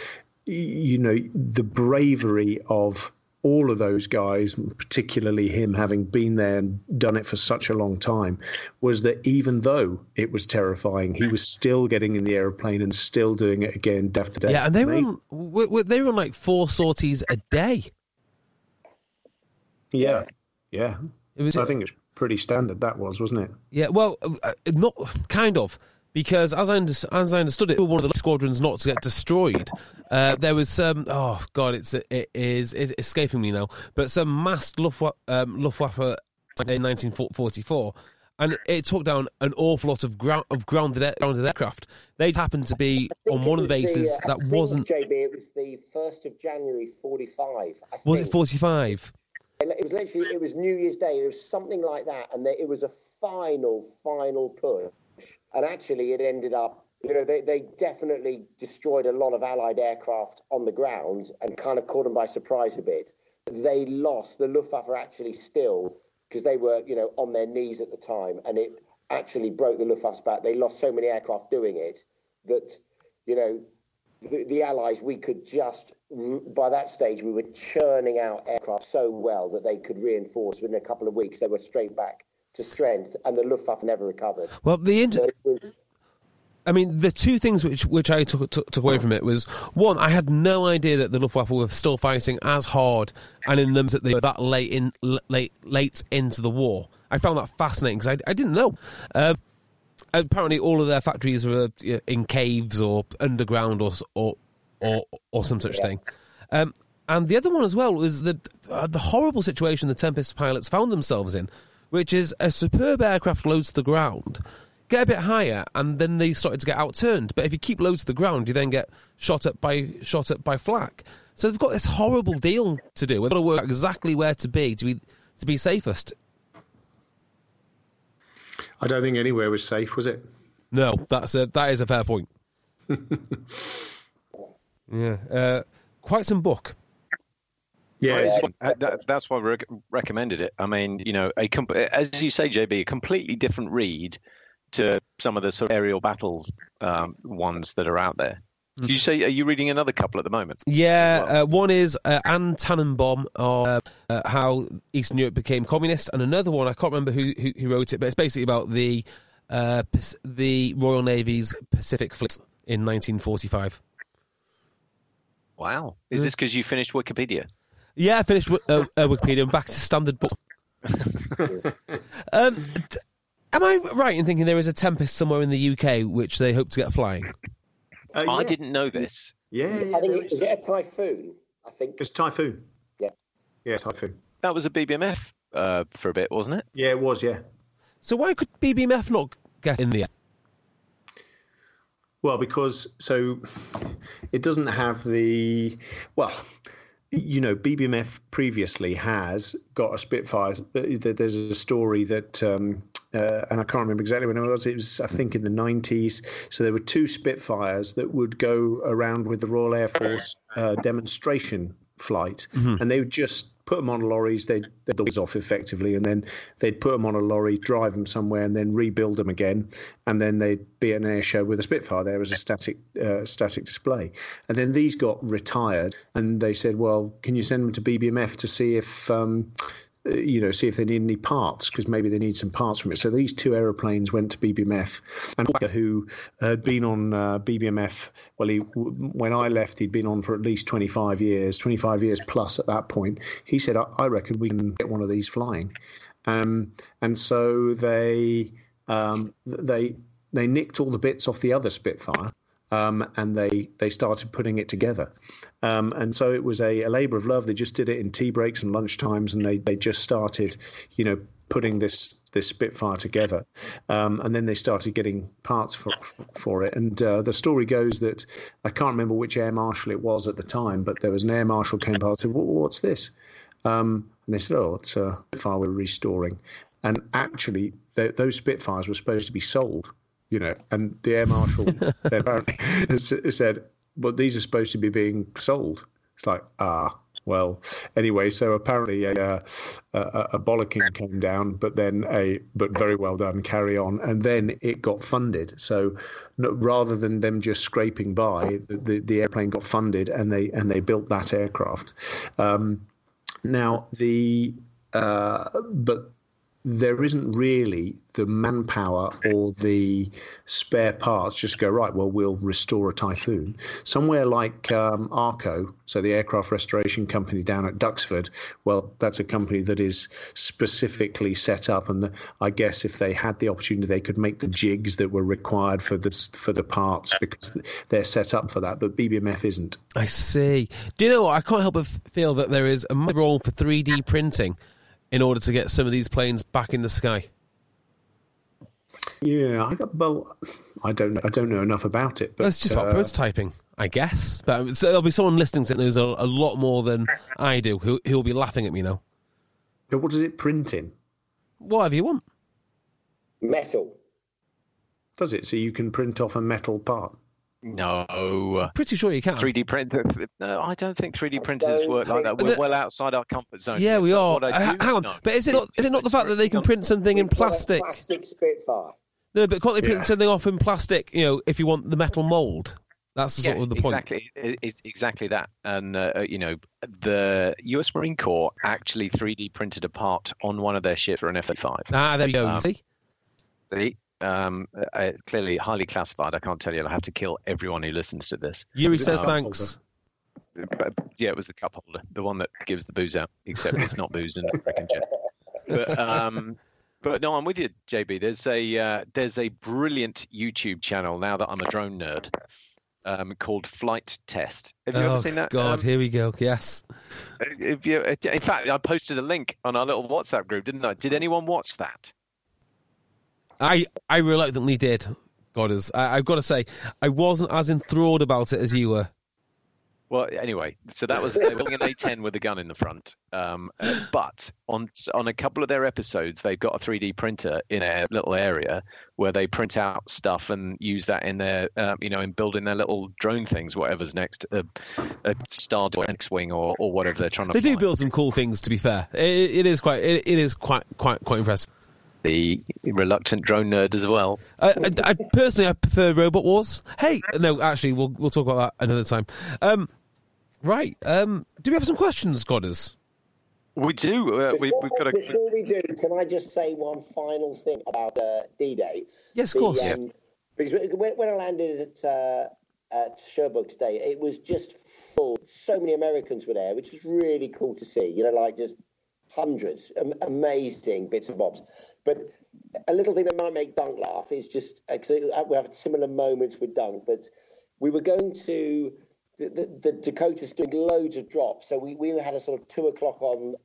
S4: the bravery of all of those guys, particularly him having been there and done it for such a long time, was that even though it was terrifying, he was still getting in the aeroplane and still doing it again day after day.
S5: Yeah, and they were on like 4 sorties a day.
S4: Yeah. I think it's pretty standard, that wasn't it?
S5: Yeah, well, not kind of. Because as I understood it, one of the squadrons not to get destroyed. There was some. Oh God, it is escaping me now. But some massed Luftwaffe in 1944, and it took down an awful lot of grounded aircraft. They'd happened to be on one of the bases that wasn't.
S7: JB, it was the 1st of January 45.
S5: Was it 45?
S7: It was New Year's Day. It was something like that, and it was a final push. And actually, it ended up. They definitely destroyed a lot of Allied aircraft on the ground and kind of caught them by surprise a bit. They lost. The Luftwaffe actually still, because they were, on their knees at the time, and it actually broke the Luftwaffe's back. They lost so many aircraft doing it that, the Allies, we could just, by that stage, we were churning out aircraft so well that they could reinforce within a couple of weeks. They were straight back to strength, and the Luftwaffe never recovered.
S5: Well, the two things which I took away from it was, one, I had no idea that the Luftwaffe were still fighting as hard and in them that they were that late into the war. I found that fascinating because I didn't know. Apparently, all of their factories were in caves or underground or some such thing. And the other one as well was the horrible situation the Tempest pilots found themselves in, which is a superb aircraft loads to the ground, get a bit higher, and then they started to get outturned. But if you keep low to the ground, you then get shot at by flak. So they've got this horrible deal to do. They've got to work exactly where to be safest.
S4: I don't think anywhere was safe, was it?
S5: No, that is a fair point. Yeah, quite some book.
S6: Yeah, that's why we recommended it. I mean, as you say, JB, a completely different read to some of the sort of aerial battles ones that are out there. Did you say, are you reading another couple at the moment?
S5: Yeah, one is Anne Tannenbaum, how Eastern Europe became communist, and another one, I can't remember who wrote it, but it's basically about the Royal Navy's Pacific Fleet in 1945.
S6: Wow. Is this because you finished Wikipedia?
S5: Yeah, I finished Wikipedia and back to standard book. Am I right in thinking there is a Tempest somewhere in the UK which they hope to get flying?
S6: Yeah. I didn't know this.
S7: Yeah. I think is it a Typhoon? I think
S4: it's Typhoon.
S7: Yeah.
S4: Yeah, Typhoon.
S6: That was a BBMF for a bit, wasn't it?
S4: Yeah, it was. Yeah.
S5: So why could BBMF not get in the air?
S4: Well, because it doesn't have the BBMF previously has got a Spitfire. There's a story that. And I can't remember exactly when it was. It was, I think, in the 90s. So there were 2 Spitfires that would go around with the Royal Air Force demonstration flight, and they would just put them on lorries. They'd build these off effectively, and then they'd put them on a lorry, drive them somewhere, and then rebuild them again. And then they'd be at an air show with a Spitfire there as a static display. And then these got retired, and they said, "Well, can you send them to BBMF to see if?" See if they need any parts, because maybe they need some parts from it. So these 2 aeroplanes went to BBMF, and Walker, who had been on BBMF, when I left, he'd been on for at least 25 years plus at that point. He said, I reckon we can get one of these flying. And so they nicked all the bits off the other Spitfire. And they started putting it together. And so it was a labour of love. They just did it in tea breaks and lunch times, and they just started, putting this Spitfire together. And then they started getting parts for it. And the story goes that, I can't remember which air marshal it was at the time, but there was an air marshal came by and said, what's this? And they said, it's a Spitfire we're restoring. And actually, those Spitfires were supposed to be sold. And the air marshal apparently said, "Well, these are supposed to be being sold." It's like, well, anyway. So apparently a bollocking came down, but very well done, carry on, and then it got funded. So rather than them just scraping by, the airplane got funded, and they built that aircraft. But there isn't really the manpower or the spare parts just go, right, well, we'll restore a Typhoon. Somewhere like Arco, so the aircraft restoration company down at Duxford, well, that's a company that is specifically set up, and I guess if they had the opportunity, they could make the jigs that were required for the parts, because they're set up for that, but BBMF isn't.
S5: I see. Do you know what? I can't help but feel that there is a role for 3D printing in order to get some of these planes back in the sky.
S4: Yeah, I don't know enough about it. But
S5: it's just about prototyping, I guess. But so there'll be someone listening that knows a lot more than I do who'll be laughing at me now.
S4: But what does it print in?
S5: Whatever you want.
S7: Metal.
S4: Does it? So you can print off a metal part?
S6: No.
S5: Pretty sure you can.
S6: 3D printers. No, I don't think 3D printers work like that. We're well outside our comfort zone.
S5: Yeah, we are.
S6: Hang
S5: on. But is it not the fact that they can print something in plastic?
S7: Plastic Spitfire.
S5: No, but can't they print something off in plastic, if you want the metal mould? That's sort of the point.
S6: Exactly. It's exactly that. And, the US Marine Corps actually 3D printed a part on one of their ships for an F-35.
S5: Ah, there you go.
S6: See? Clearly highly classified. I can't tell you. I'll have to kill everyone who listens to this.
S5: Yuri says thanks.
S6: Yeah, it was the cup holder, the one that gives the booze out, except it's not booze in the second jet. But no, I'm with you, JB. There's a brilliant YouTube channel now that I'm a drone nerd, called Flight Test. Have you ever seen that?
S5: God, here we go. Yes.
S6: In fact, I posted a link on our little WhatsApp group, didn't I? Did anyone watch that?
S5: I reluctantly did. I've got to say, I wasn't as enthralled about it as you were.
S6: Well, anyway, so that was they're building an A10 with a gun in the front. But on a couple of their episodes, they've got a 3D printer in a little area where they print out stuff and use that in their, in building their little drone things, whatever's next, a Star X-wing or whatever they're trying to.
S5: They do build some cool things. To be fair, it is quite impressive.
S6: The reluctant drone nerd as well.
S5: I personally prefer Robot Wars. Hey, no, actually, we'll talk about that another time. Right. Do we have some questions, Godders?
S6: We do.
S7: Before we do, can I just say one final thing about D-Day?
S5: Yes, of course.
S7: Because when I landed at Cherbourg today, it was just full. So many Americans were there, which was really cool to see. Just hundreds, amazing bits and bobs. But a little thing that might make Dunk laugh is just, because we have similar moments with Dunk, but we were going to the Dakota's doing loads of drops. So we had a sort of 2 o'clock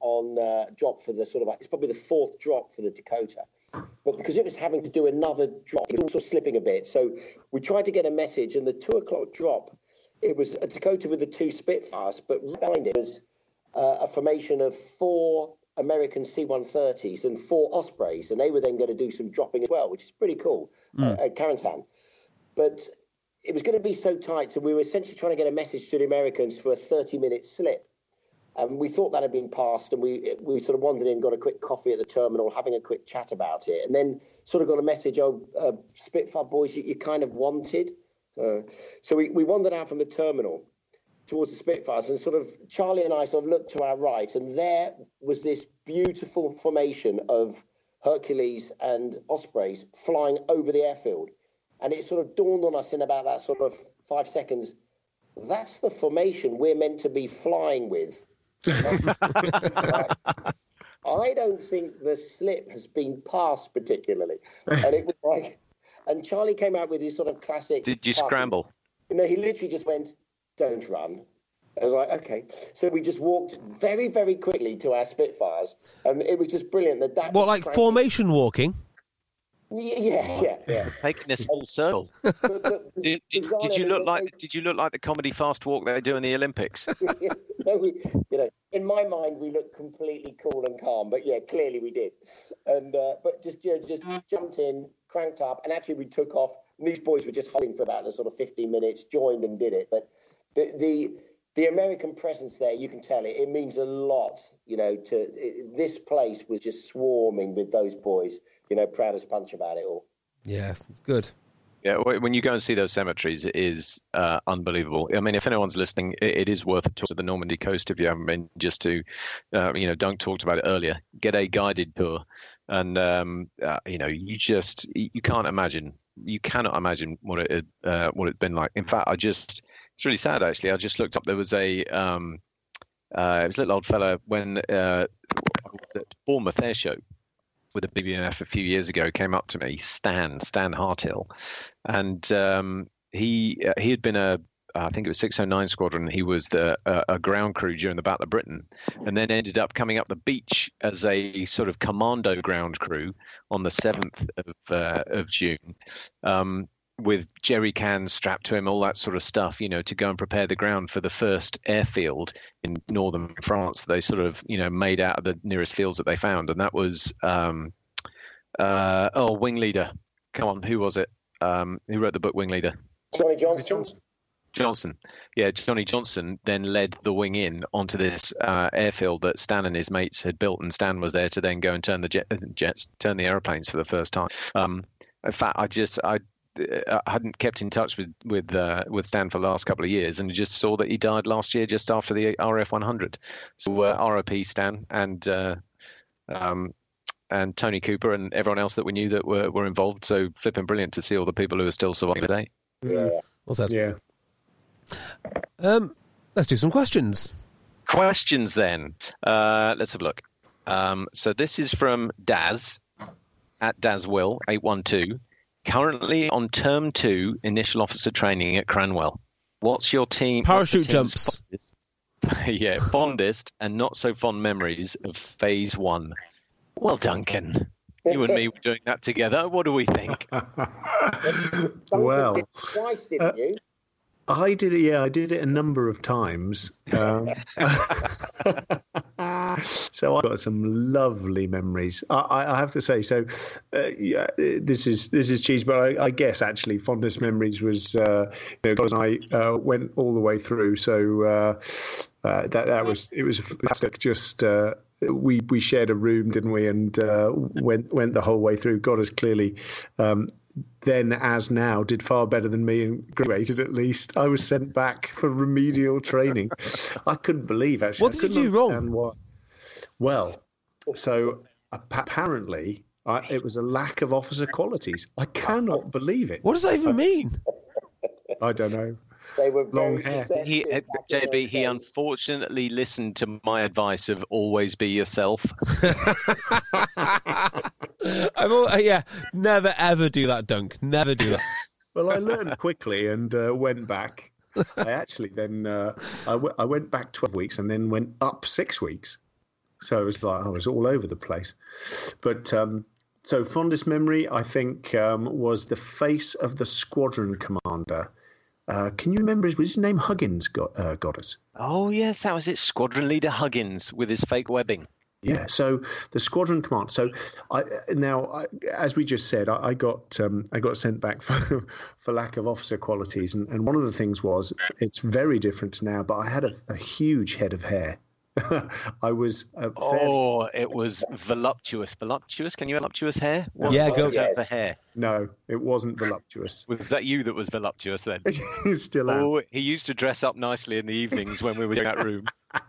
S7: on drop for the sort of, it's probably the 4th drop for the Dakota. But because it was having to do another drop, it was also slipping a bit. So we tried to get a message, and the 2 o'clock drop, it was a Dakota with the 2 Spitfires, but right behind it was a formation of 4 American C-130s and 4 Ospreys, and they were then going to do some dropping as well, which is pretty cool at Carentan. But it was going to be so tight, so we were essentially trying to get a message to the Americans for a 30-minute slip. And we thought that had been passed, and we sort of wandered in, got a quick coffee at the terminal, having a quick chat about it, and then sort of got a message, Spitfire boys, you kind of wanted. So we wandered out from the terminal towards the Spitfires, and sort of Charlie and I sort of looked to our right, and there was this beautiful formation of Hercules and Ospreys flying over the airfield. And it sort of dawned on us in about that sort of 5 seconds, that's the formation we're meant to be flying with. I don't think the slip has been passed particularly. And it was like, and Charlie came out with his sort of classic.
S6: Did you scramble?
S7: He literally just went, don't run. I was like, okay. So we just walked very, very quickly to our Spitfires. And it was just brilliant.
S5: What, like formation walking?
S7: Yeah.
S6: Taking this whole circle. Did you look like the comedy fast walk they do in the Olympics?
S7: No, in my mind we looked completely cool and calm, but yeah, clearly we did. And but just jumped in, cranked up, and actually we took off. And these boys were just holding for about 15 minutes, joined and did it. But the American presence there, you can tell it means a lot. This place was just swarming with those boys. Proud as punch about it all.
S5: Yeah, it's good.
S6: Yeah, when you go and see those cemeteries, it is unbelievable. I mean, if anyone's listening, it is worth a tour to the Normandy coast if you haven't been, just to, Dunk talked about it earlier, get a guided tour. And, you can't imagine. You cannot imagine what it's been like. In fact, it's really sad, actually. I just looked up, there was it was a little old fella when I was at Bournemouth Air Show with the BBNF a few years ago, came up to me, Stan Harthill, and he had been a I think it was 609 Squadron. He was a ground crew during the Battle of Britain, and then ended up coming up the beach as a sort of commando ground crew on the 7th of June, with jerry cans strapped to him, all that sort of stuff, to go and prepare the ground for the first airfield in northern France. They sort of, made out of the nearest fields that they found, and that was Wing Leader. Come on, who was it? Who wrote the book Wing Leader?
S7: Johnny Johnson.
S6: Johnson. Yeah, Johnny Johnson then led the wing in onto this airfield that Stan and his mates had built, and Stan was there to then go and turn the aeroplanes for the first time. In fact, I hadn't kept in touch with Stan for the last couple of years, and just saw that he died last year just after the RF 100. So RIP Stan and Tony Cooper and everyone else that we knew that were involved. So flipping brilliant to see all the people who are still surviving today.
S7: Yeah.
S5: What's that?
S4: Yeah.
S5: Let's do some questions.
S6: Questions then. Let's have a look. So this is from Daz at DazWill 812. Currently on term 2 initial officer training at Cranwell. What's your team?
S5: Parachute jumps.
S6: Fondest and not so fond memories of phase 1. Well, Duncan, you and me were doing that together. What do we think?
S4: Well,
S7: did it twice, didn't you?
S4: I did it. Yeah, I did it a number of times. So I've got some lovely memories. I have to say. So, this is cheese, but I guess actually fondest memories was because I went all the way through. So it was fantastic. Just. We shared a room, didn't we? And went the whole way through. God has clearly, then as now, did far better than me and graduated at least. I was sent back for remedial training. I couldn't believe, actually.
S5: What did you do wrong?
S4: Why. Well, so apparently it was a lack of officer qualities. I cannot believe it.
S5: What does that even mean?
S4: I don't know.
S7: They were
S4: long hair.
S6: JB, he unfortunately listened to my advice of always be yourself.
S5: Never ever do that, Dunk. Never do that.
S4: Well, I learned quickly and went back. I actually then I went back 12 weeks and then went up 6 weeks. So it was like I was all over the place. But so fondest memory, I think, was the face of the squadron commander. Can you remember, was his name Huggins, Goddess?
S6: Oh, yes, that was it. Squadron Leader Huggins with his fake webbing.
S4: Yeah, so the squadron command. So as we just said, I got sent back for lack of officer qualities. And one of the things was, it's very different now, but I had a huge head of hair. I was
S6: it was voluptuous. Voluptuous? Can you have voluptuous hair?
S5: Yeah, go
S6: for hair.
S4: No, it wasn't voluptuous.
S6: Was that you that was voluptuous then?
S4: Still am.
S6: Oh, he used to dress up nicely in the evenings when we were in that room.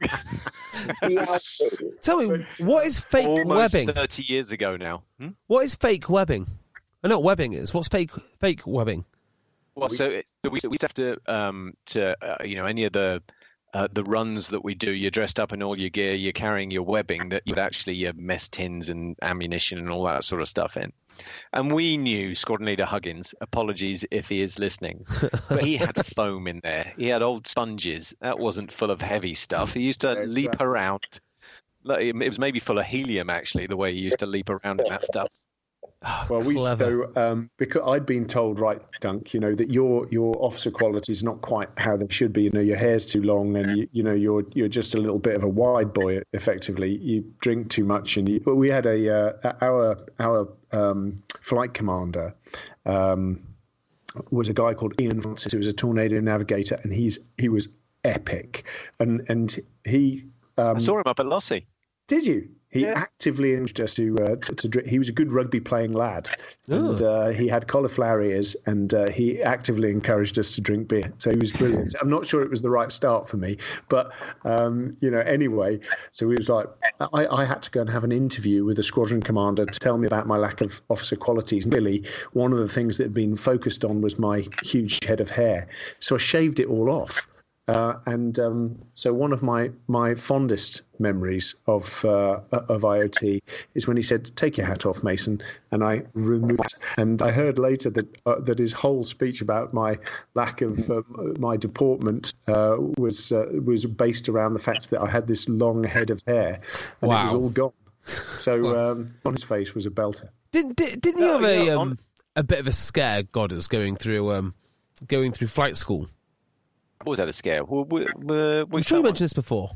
S5: Tell me, what is fake
S6: Almost
S5: webbing?
S6: 30 years ago now.
S5: What is fake webbing? I know what webbing is. What's fake webbing?
S6: Well, so we have to any of the runs that we do, you're dressed up in all your gear, you're carrying your webbing that you would actually your mess tins and ammunition and all that sort of stuff in. And we knew Squadron Leader Huggins, apologies if he is listening, but he had foam in there. He had old sponges. That wasn't full of heavy stuff. He used to leap around. It was maybe full of helium, actually, the way he used to leap around in that stuff.
S4: Well, we used to, because I'd been told, right, Dunk, that your officer quality is not quite how they should be. Your hair's too long, and you're just a little bit of a wide boy. Effectively, you drink too much, and we had our flight commander was a guy called Ian Francis, who was a Tornado navigator, and he was epic, and he.
S6: I saw him up at Lossie.
S4: Did you? He actively encouraged us to drink. He was a good rugby playing lad, and he had cauliflower ears, and he actively encouraged us to drink beer. So he was brilliant. I'm not sure it was the right start for me, but anyway. So he was like, I had to go and have an interview with the squadron commander to tell me about my lack of officer qualities. And really, one of the things that had been focused on was my huge head of hair. So I shaved it all off. So one of my fondest memories of IoT is when he said, "Take your hat off, Mason," and I removed it. And I heard later that his whole speech about my lack of my deportment was based around the fact that I had this long head of hair, and it was all gone. So on his face was a belter.
S5: Didn't you have a bit of a scare, Godders, going through flight school?
S6: What was that, a scare?
S5: I'm sure you mentioned this before.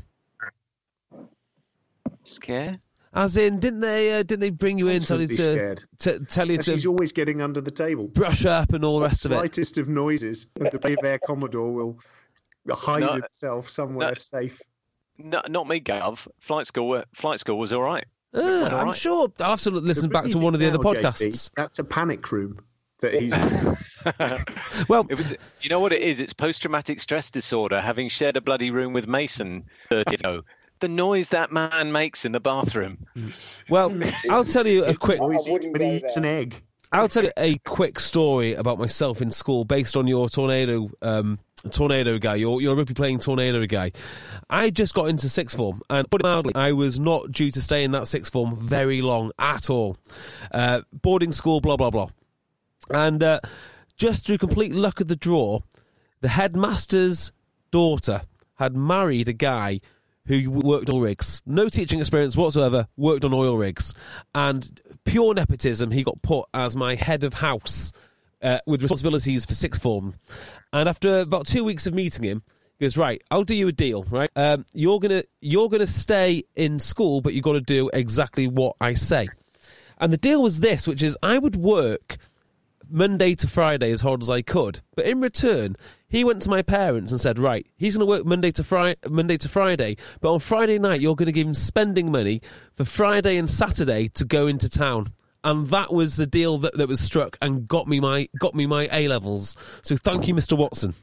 S6: Scare?
S5: As in, didn't they bring you in tell you to
S4: he's always getting under the table,
S5: brush up and all the rest of it.
S4: The slightest of noises, and the Brave Air Commodore will hide himself somewhere safe.
S6: No, not me, Gav. Flight school was all right.
S5: I'm sure. I'll have to listen back to one of the other podcasts.
S4: JP, that's a panic room. That he's
S5: well,
S6: you know what it is? It's post-traumatic stress disorder, having shared a bloody room with Mason 30 years ago. The noise that man makes in the bathroom.
S5: Well, I'll tell you a quick...
S4: when he eats an egg.
S5: I'll tell you a quick story about myself in school based on your tornado guy, your rugby-playing tornado guy. I just got into sixth form, and put it mildly, I was not due to stay in that sixth form very long at all. Boarding school, blah, blah, blah. And just through complete luck of the draw, the headmaster's daughter had married a guy who worked on oil rigs. No teaching experience whatsoever, worked on oil rigs. And pure nepotism, he got put as my head of house with responsibilities for sixth form. And after about 2 weeks of meeting him, he goes, "Right, I'll do you a deal, right? You're gonna stay in school, but you've got to do exactly what I say." And the deal was this, which is I would work Monday to Friday as hard as I could, but in return he went to my parents and said, "Right, he's going to work Monday to Friday, but on Friday night you're going to give him spending money for Friday and Saturday to go into town." And that was the deal that was struck and got me my A levels. So thank you, Mr. Watson.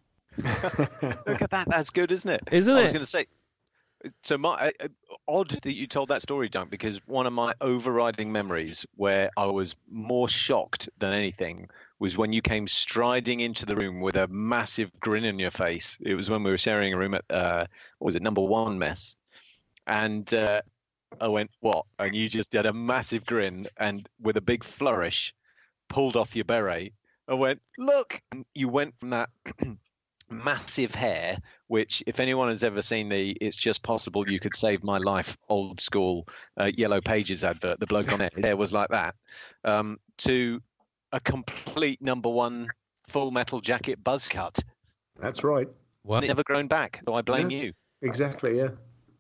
S6: Look at that. That's good, isn't it?
S5: Isn't it?
S6: I was going to say. So odd that you told that story, Dunk, because one of my overriding memories where I was more shocked than anything was when you came striding into the room with a massive grin on your face. It was when we were sharing a room at, what was it, number 1 mess. And I went, "What?" And you just did a massive grin and with a big flourish pulled off your beret. I went, "Look!" And you went from that... massive hair, which if anyone has ever seen the "It's Just Possible You Could Save My Life" old school Yellow Pages advert, the bloke on it, his hair was like that, to a complete number 1 Full Metal Jacket buzz cut.
S4: That's right.
S5: What?
S6: Never grown back, so I blame you.
S4: Exactly, yeah.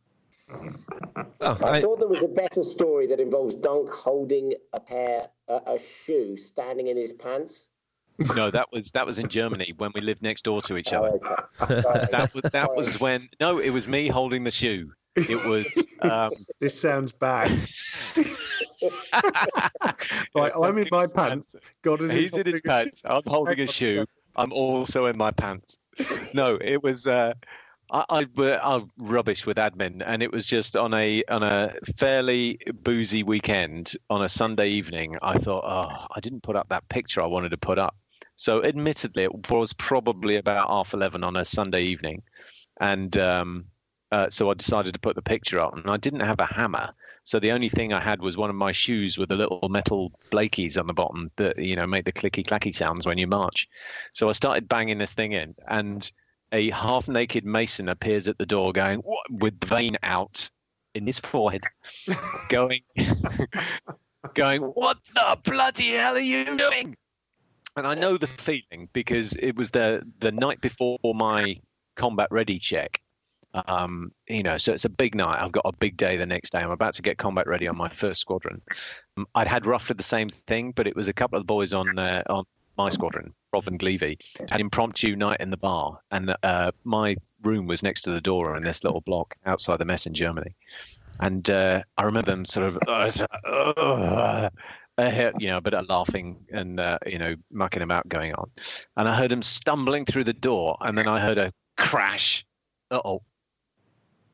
S7: I thought there was a better story that involves Dunk holding a shoe standing in his pants.
S6: No, that was in Germany when we lived next door to each other.
S7: Okay.
S6: That was when. No, it was me holding the shoe. It was.
S4: This sounds bad. Right, I'm in my pants.
S6: He's in his pants. I'm holding a shoe. I'm also in my pants. No, it was. I'm rubbish with admin, and it was just on a fairly boozy weekend on a Sunday evening. I thought, I didn't put up that picture I wanted to put up. So admittedly, it was probably about 11:30 on a Sunday evening, and so I decided to put the picture up. And I didn't have a hammer, so the only thing I had was one of my shoes with the little metal blakies on the bottom that make the clicky clacky sounds when you march. So I started banging this thing in, and a half-naked Mason appears at the door going, "What?" with the vein out in his forehead, going, "What the bloody hell are you doing?" And I know the feeling because it was the night before my combat ready check. So it's a big night. I've got a big day the next day. I'm about to get combat ready on my first squadron. I'd had roughly the same thing, but it was a couple of the boys on my squadron, Rob and Glevey, an impromptu night in the bar, and my room was next to the door in this little block outside the mess in Germany. And I remember them sort of, a bit of laughing and mucking about going on, and I heard him stumbling through the door, and then I heard a crash.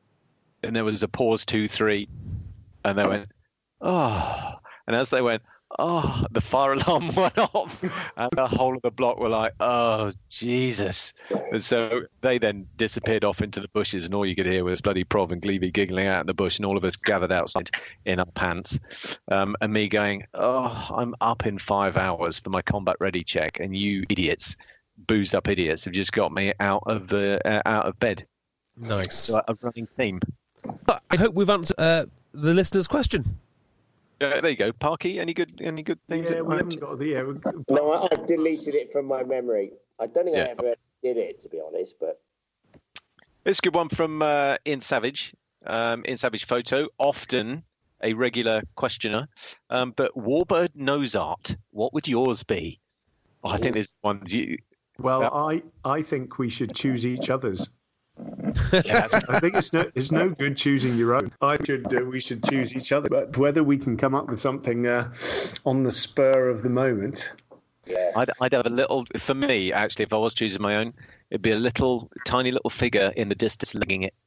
S6: And there was a pause, 2, 3, and they went, "Oh," and as they went, oh, the fire alarm went off, and the whole of the block were like, oh, Jesus. And so they then disappeared off into the bushes, and all you could hear was bloody Prov and Gleavy giggling out in the bush, and all of us gathered outside in our pants, and me going, oh, I'm up in 5 hours for my combat ready check, and you idiots, boozed up idiots, have just got me out of bed.
S5: Nice.
S6: So a running theme.
S5: I hope we've answered the listener's question.
S6: There you go, Parky. Any good things?
S4: Yeah, we haven't got the.
S7: No, I've deleted it from my memory. I don't think I ever did it, to be honest. But
S6: it's a good one from Ian Savage. Ian Savage photo, often a regular questioner. But Warbird nose art, what would yours be? Oh, I think there's ones you.
S4: Well, I think we should choose each other's. I think it's no good choosing your own. We should choose each other, but whether we can come up with something on the spur of the moment.
S7: Yeah.
S6: I'd have a little. For me, actually, if I was choosing my own, it'd be a tiny little figure in the distance legging it,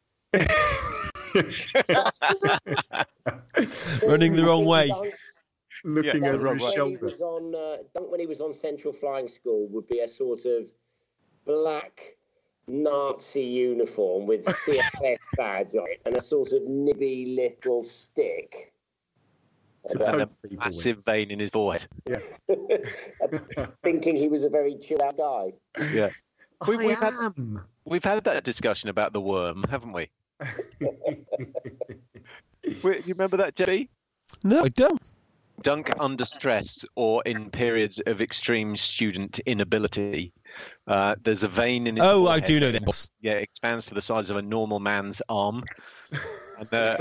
S5: running the wrong way,
S4: looking over his shoulder.
S7: When he was on Central Flying School, would be a sort of black Nazi uniform with CFS badge on it and a sort of nibby little stick.
S6: And a massive vein in his forehead.
S4: Yeah.
S7: Thinking he was a very chill out guy.
S6: Yeah.
S4: We've
S6: had that discussion about the worm, haven't we? You remember that, Jay?
S5: No, I don't.
S6: Dunk under stress or in periods of extreme student inability. There's a vein in his forehead.
S5: I do know that.
S6: Yeah, it expands to the size of a normal man's arm. And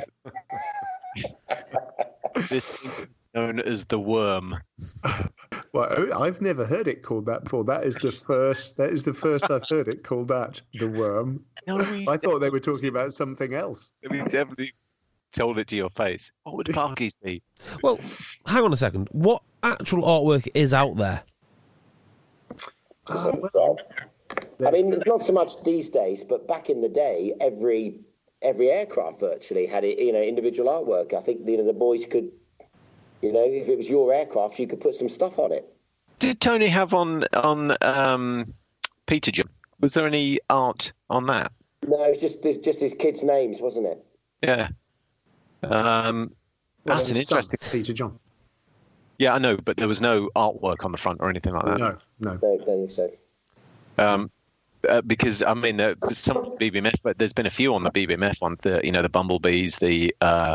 S6: this is known as the worm.
S4: Well, I've never heard it called that before. That is the first I've heard it called that, the worm.
S6: No,
S4: I thought they were talking about something else.
S6: We definitely told it to your face. What would Parky's be?
S5: Well, hang on a second. What actual artwork is out there?
S7: I mean, not so much these days, but back in the day, every aircraft virtually had individual artwork. I think the boys could, if it was your aircraft, you could put some stuff on it.
S6: Did Tony have on Peter John? Was there any art on that?
S7: No, it's just his kids' names, wasn't it?
S6: Yeah. That's an interesting
S4: Peter John.
S6: Yeah, I know, but there was no artwork on the front or anything like that.
S4: No.
S7: Don't think so.
S6: Because I mean, there's some BBMF, but there's been a few on the BBMF one. The Bumblebees, the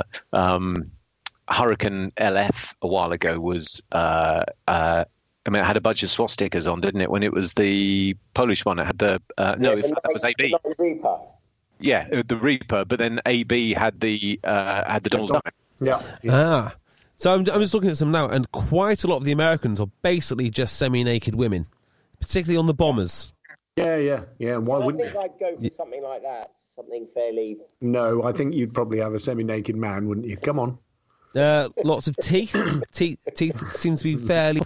S6: Hurricane LF a while ago was. It had a bunch of swastikas on, didn't it? When it was the Polish one, it had the that was AB.
S7: Reaper.
S6: Yeah, the Reaper, but then AB had the Donald Duck.
S4: Yeah.
S5: So I'm just looking at some now, and quite a lot of the Americans are basically just semi-naked women, particularly on the bombers.
S4: Yeah. Why wouldn't
S7: I think I'd go for something like that, something fairly...
S4: No, I think you'd probably have a semi-naked man, wouldn't you? Come on.
S5: Lots of teeth. Teeth seems to be fairly...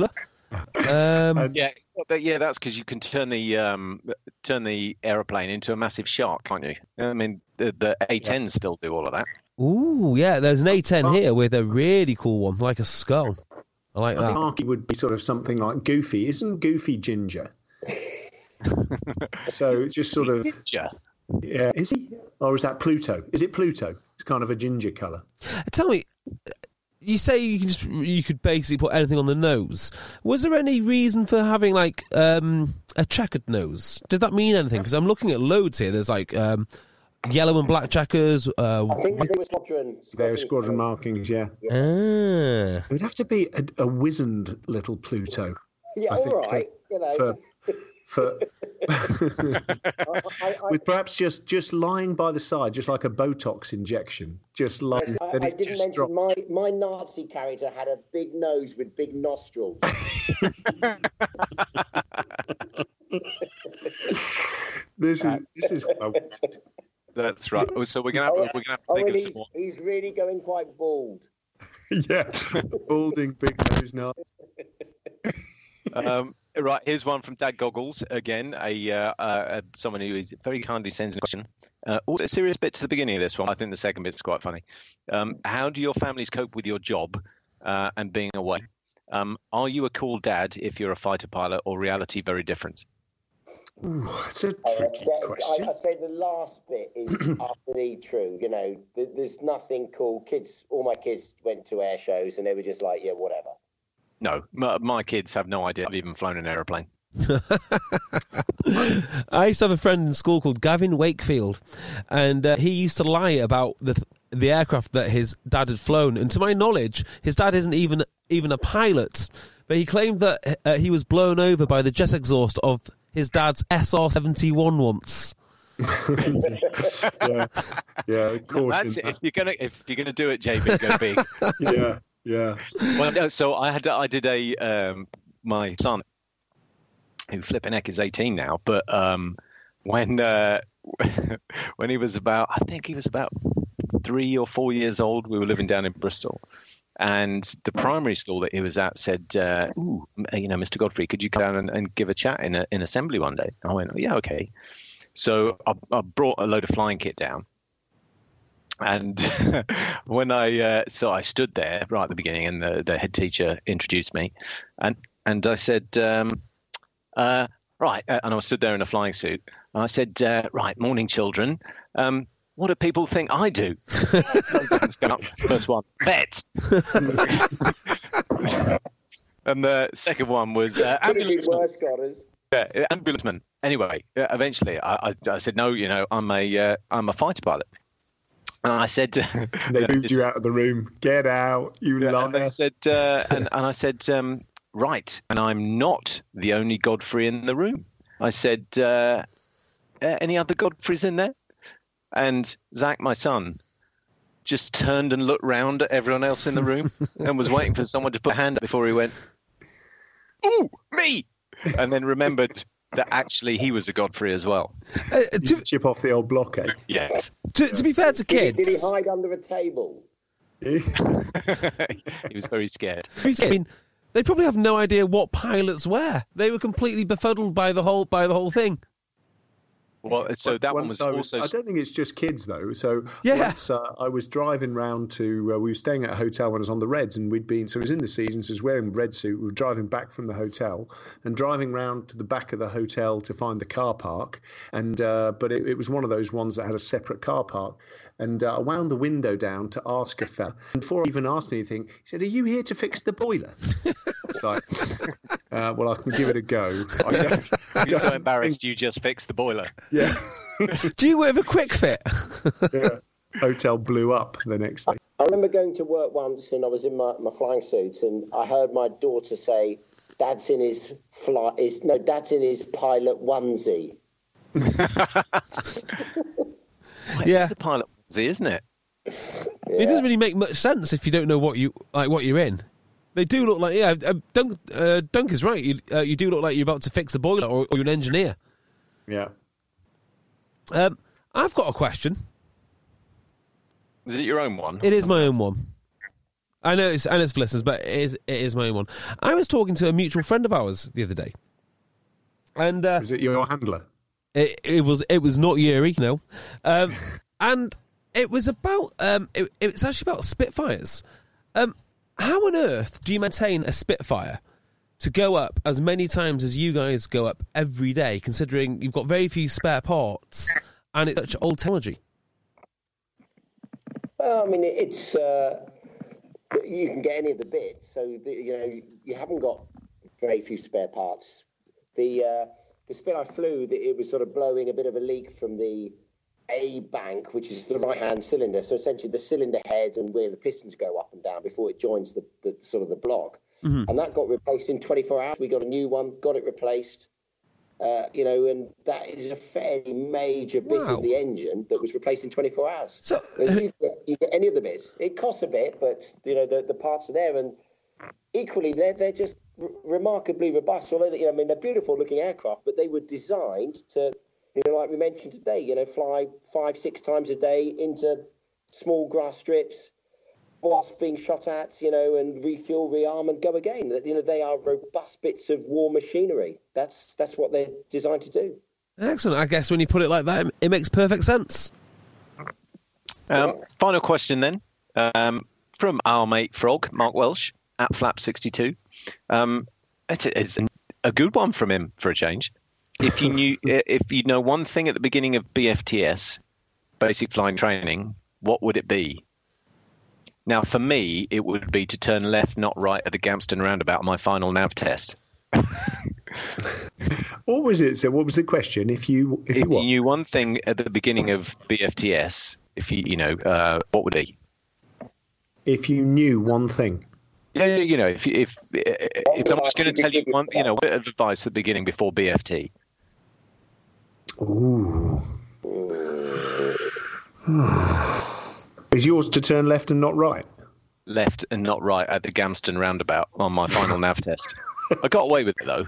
S6: Yeah, that's because you can turn the aeroplane into a massive shark, can't you? I mean, the A-10s still do all of that.
S5: Ooh, yeah, there's an A-10 here with a really cool one, like a skull. I like that.
S4: I think Arky would be sort of something like Goofy. Isn't Goofy ginger? So just sort of...
S6: Ginger?
S4: Yeah, is he? Or is that Pluto? Is it Pluto? It's kind of a ginger colour.
S5: Tell me... You say you could basically put anything on the nose. Was there any reason for having a checkered nose? Did that mean anything? Because I'm looking at loads here. There's yellow and black checkers.
S7: I think they were squadron.
S4: They're squadron markings, yeah.
S5: Ah.
S4: It would have to be a wizened little Pluto.
S7: Yeah,
S4: I think,
S7: all right.
S4: With perhaps just lying by the side, just like a Botox injection, just like.
S7: Yes, I didn't mention my Nazi character had a big nose with big nostrils.
S4: This is what I wanted.
S6: That's right. So we're gonna have to think of some more.
S7: He's really going quite bald.
S4: Yeah, balding big nose nut.
S6: Right, here's one from Dad Goggles again. Someone who is very kindly sends a question. Also, a serious bit to the beginning of this one. I think the second bit's quite funny. How do your families cope with your job and being away? Are you a cool dad if you're a fighter pilot, or reality very different?
S4: Ooh, it's a tricky question.
S7: I'd say the last bit is utterly true. You know, there's nothing cool. All my kids went to air shows and they were just like, yeah, whatever.
S6: No, my kids have no idea I've even flown an aeroplane.
S5: I used to have a friend in school called Gavin Wakefield, and he used to lie about the aircraft that his dad had flown. And to my knowledge, his dad isn't even a pilot, but he claimed that he was blown over by the jet exhaust of his dad's SR-71 once.
S4: yeah. Caution.
S6: That's it. If you're gonna do it, JB, go big.
S4: Yeah.
S6: Well, no, so I did my son, who flipping heck is 18 now, but when he was about, I think he was about 3 or 4 years old, we were living down in Bristol, and the primary school that he was at said, Mr. Godfrey, could you come down and give a chat in assembly one day? I went, oh, yeah, okay. So I brought a load of flying kit down. And when I stood there right at the beginning, and the head teacher introduced me, and I said, right, and I stood there in a flying suit, and I said, right, morning, children. What do people think I do? First one, bet. And the second one was ambulanceman. Yeah, ambulanceman. Anyway, eventually I said, no, I'm a fighter pilot. And I said,
S4: they moved you out of the room. Get out, you liar.
S6: And they said, and I said, right, and I'm not the only Godfrey in the room. I said, any other Godfreys in there? And Zach, my son, just turned and looked round at everyone else in the room and was waiting for someone to put a hand up before he went, ooh, me! And then remembered that actually he was a Godfrey as well.
S4: To chip off the old block, eh?
S6: Yes.
S5: To be fair to kids...
S7: Did he hide under a table?
S6: He was very scared.
S5: I mean, they probably have no idea what pilots wear. They were completely befuddled by the whole thing.
S6: Well, so that one was also...
S4: I don't think it's just kids, though. So once I was driving round to... we were staying at a hotel when I was on the Reds, and we'd been... So it was in the season, so I was wearing a red suit. We were driving back from the hotel and driving round to the back of the hotel to find the car park. And but it was one of those ones that had a separate car park. And I wound the window down to ask a fella. And before I even asked anything, he said, are you here to fix the boiler? It's like, well, I can give it a go.
S6: You're so embarrassed you just fixed the boiler.
S4: Yeah.
S5: Do you have a quick fit?
S4: Yeah. Hotel blew up the next day.
S7: I remember going to work once and I was in my flying suit and I heard my daughter say, Dad's in his pilot onesie.
S6: Yeah. It's a pilot onesie, isn't it?
S5: Yeah. It doesn't really make much sense if you don't know what you're in. They do look like, Dunk is right. You do look like you're about to fix the boiler or you're an engineer.
S4: Yeah.
S5: I've got a question.
S6: Is it your own one?
S5: It is my own one. I know it's for listeners, but it is my own one. I was talking to a mutual friend of ours the other day, and
S4: was it your handler?
S5: It was not Yuri, no, and it was about it's actually about Spitfires. How on earth do you maintain a Spitfire to go up as many times as you guys go up every day, considering you've got very few spare parts and it's such old technology?
S7: Well, I mean, it's you can get any of the bits, so you haven't got very few spare parts. The Spit I flew, it was sort of blowing a bit of a leak from the A bank, which is the right-hand cylinder. So essentially, the cylinder heads and where the pistons go up and down before it joins the sort of the block. Mm-hmm. And that got replaced in 24 hours. We got a new one, got it replaced. And that is a fairly major bit of the engine that was replaced in 24 hours. So you get any of the bits. It costs a bit, but the parts are there, and equally they're just remarkably robust. Although they're beautiful looking aircraft, but they were designed to, like we mentioned today, fly 5-6 times a day into small grass strips, whilst being shot at, and refuel, rearm, and go again. They are robust bits of war machinery. That's what they're designed to do.
S5: Excellent. I guess when you put it like that, it makes perfect sense.
S6: Final question then, from our mate Frog, Mark Welsh. at Flap62. It's a good one from him for a change. If you know one thing at the beginning of BFTS, basic flying training, what would it be? Now, for me, it would be to turn left, not right at the Gamston roundabout on my final nav test.
S4: What was it? So, what was the question? If you
S6: knew one thing at the beginning of BFTS, what would it be?
S4: If you knew one thing.
S6: Yeah, if someone's going to tell you one, a bit of advice at the beginning before BFT.
S4: Ooh. Is yours to turn left and not right?
S6: Left and not right at the Gamston roundabout on my final nav test. I got away with it though.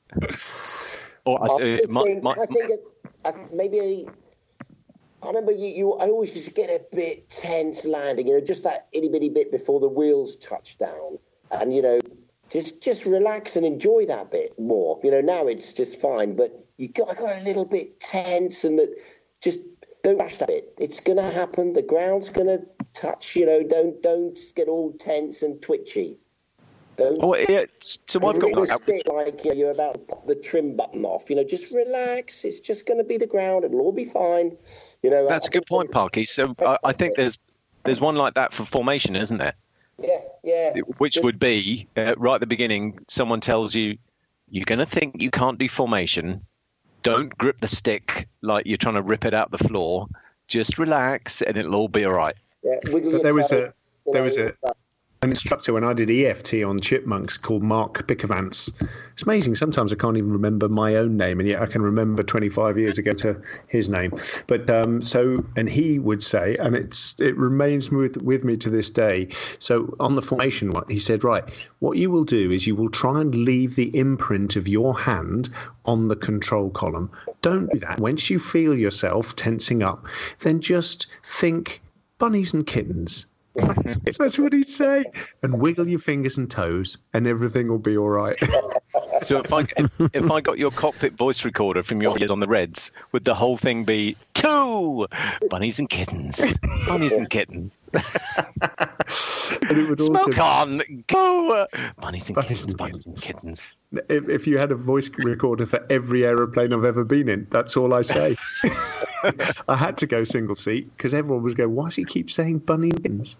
S7: I remember I always used to get a bit tense landing, just that itty bitty bit before the wheels touch down, and just relax and enjoy that bit more. Now it's just fine, but I got a little bit tense, and just don't rush that bit. It's gonna happen. The ground's gonna touch. Don't get all tense and twitchy. So
S6: I've got
S7: stick like you're about to pop the trim button off. Just relax. It's just going to be the ground. It'll all be fine.
S6: That's a good point, Parky. So I think there's one like that for formation, isn't there?
S7: Yeah.
S6: Which would be right at the beginning. Someone tells you you're going to think you can't do formation. Don't grip the stick like you're trying to rip it out the floor. Just relax, and it'll all be all right.
S7: Yeah.
S4: There was an instructor when I did EFT on chipmunks called Mark Pickavants. It's amazing. Sometimes I can't even remember my own name, and yet I can remember 25 years ago to his name. But and he would say, and it remains with me to this day. So on the formation one, he said, right, what you will do is you will try and leave the imprint of your hand on the control column. Don't do that. Once you feel yourself tensing up, then just think bunnies and kittens. That's what he'd say, and wiggle your fingers and toes, and everything will be all right.
S6: So if I got your cockpit voice recorder from your years on the Reds, would the whole thing be 2 bunnies and kittens, bunnies and kittens?
S4: And it would also
S6: smoke on, go, bunnies and kittens, bunnies and kittens.
S4: If you had a voice recorder for every aeroplane I've ever been in, that's all I say. I had to go single seat because everyone was going, why does he keep saying bunny and kittens?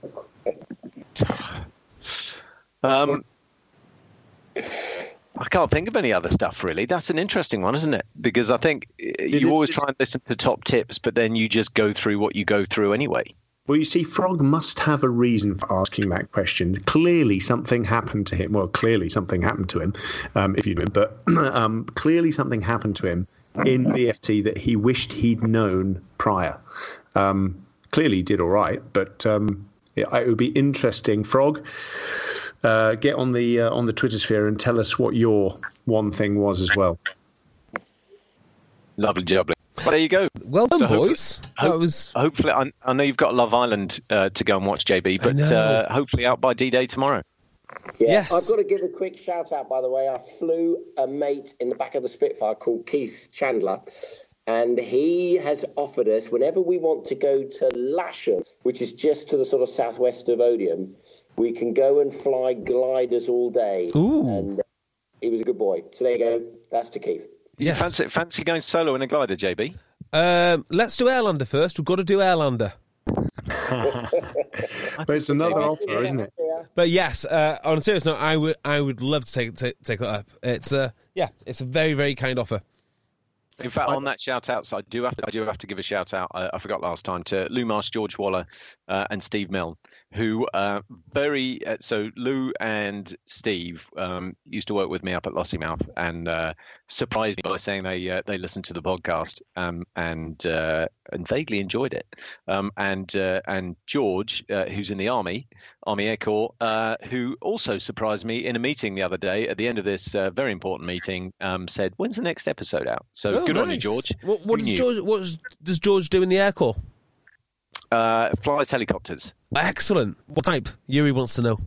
S6: I can't think of any other stuff, really. That's an interesting one, isn't it? Because I think you always try and listen to top tips, but then you just go through what you go through anyway.
S4: Well, you see, Frog must have a reason for asking that question. Clearly something happened to him. Well, clearly something happened to him, if you know him. But clearly something happened to him in BFT that he wished he'd known prior. Clearly he did all right, but it would be interesting. Frog, get on the Twitter sphere and tell us what your one thing was as well.
S6: Lovely jubbly. Well, there you go.
S5: Well done, boys.
S6: Hopefully, I know you've got Love Island to go and watch, JB, but hopefully out by D-Day tomorrow.
S7: Yeah,
S5: yes.
S7: I've got to give a quick shout out, by the way. I flew a mate in the back of the Spitfire called Keith Chandler, and he has offered us, whenever we want to go to Lasham, which is just to the sort of southwest of Odium, we can go and fly gliders all day.
S5: Ooh.
S7: And he was a good boy. So there you go. That's to Keith.
S5: Yes.
S6: Fancy going solo in a glider, JB?
S5: Let's do Airlander first. We've got to do Airlander.
S4: But it's another offer, isn't it?
S5: But yes, on a serious note, I would love to take that up. It's it's a very, very kind offer.
S6: In fact, on that shout out, so I do have to give a shout out. I forgot last time to Lou Marsh, George Waller, and Steve Milne, who so Lou and Steve used to work with me up at Lossiemouth, and surprised me by saying they listened to the podcast and vaguely enjoyed it. And George, who's in the Army Air Corps, who also surprised me in a meeting the other day. At the end of this very important meeting, said, "When's the next episode out?" So good on you, George.
S5: What does George do in the Air Corps?
S6: Flies helicopters.
S5: Excellent. What type? Yuri wants to know.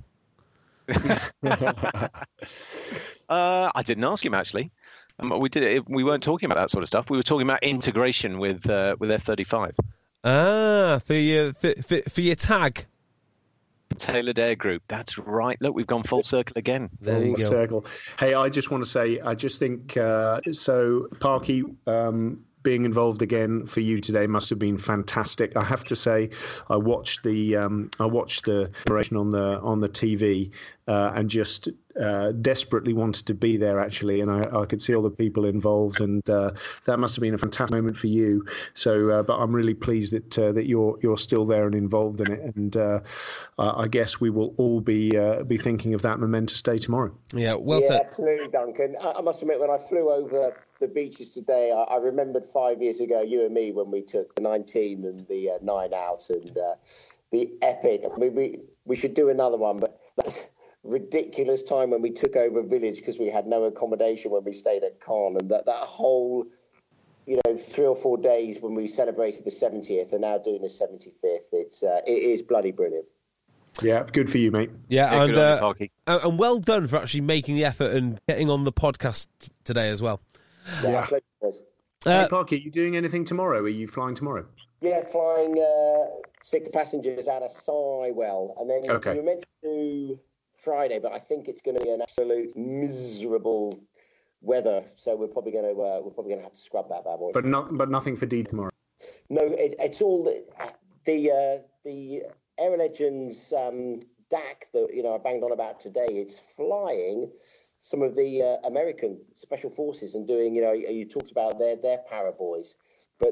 S6: I didn't ask him actually. We weren't talking about that sort of stuff. We were talking about integration with F-35.
S5: For your tag.
S6: Tailored Air Group. That's right. Look, we've gone full circle again.
S5: There you go.
S4: Circle. Hey, I just want to say, I just think so. Parky, being involved again for you today must have been fantastic. I have to say, I watched the operation on the TV and just desperately wanted to be there actually, and I could see all the people involved, and that must have been a fantastic moment for you. So, but I'm really pleased that you're still there and involved in it, and I guess we will all be thinking of that momentous day tomorrow.
S5: Yeah, well said.
S7: Absolutely, Duncan. I must admit, when I flew over the beaches today, I remembered 5 years ago, you and me, when we took the 19 and the 9 out, and the epic. I mean, we should do another one, but that's ridiculous time when we took over a village because we had no accommodation when we stayed at Cannes, and that whole 3 or 4 days when we celebrated the 70th and now doing the 75th. It is bloody brilliant.
S4: Yeah, good for you, mate.
S5: Yeah, and well done for actually making the effort and getting on the podcast today as well.
S4: Yeah. Hey, Parky, are you doing anything tomorrow? Are you flying tomorrow?
S7: Yeah, flying 6 passengers out of Sywell, and then we were meant to do Friday, but I think it's going to be an absolute miserable weather, so we're probably going to have to scrub that bad boy.
S4: But nothing for D tomorrow.
S7: No, it's all the Aero Legends DAC that I banged on about today. It's flying some of the American special forces and doing you talked about their paraboys, but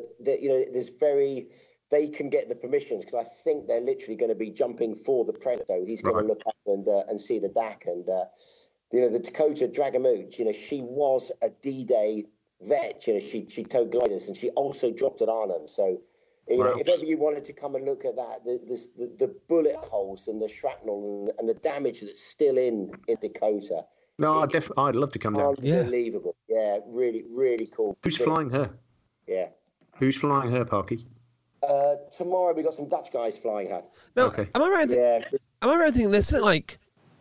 S7: they can get the permissions because I think they're literally going to be jumping for the Predator. He's going to look up and see the DAC, and the Dakota Dragamooch. She was a D-Day vet. She towed gliders, and she also dropped at Arnhem. So if ever you wanted to come and look at that, the bullet holes and the shrapnel and the damage that's still in Dakota.
S4: No, I'd love to come down.
S7: Unbelievable. Yeah, really, really cool.
S4: Who's flying her?
S7: Yeah.
S4: Who's flying her, Parky?
S7: Tomorrow we got some Dutch guys flying her.
S5: No, okay. Am I right? Am I right thinking there's like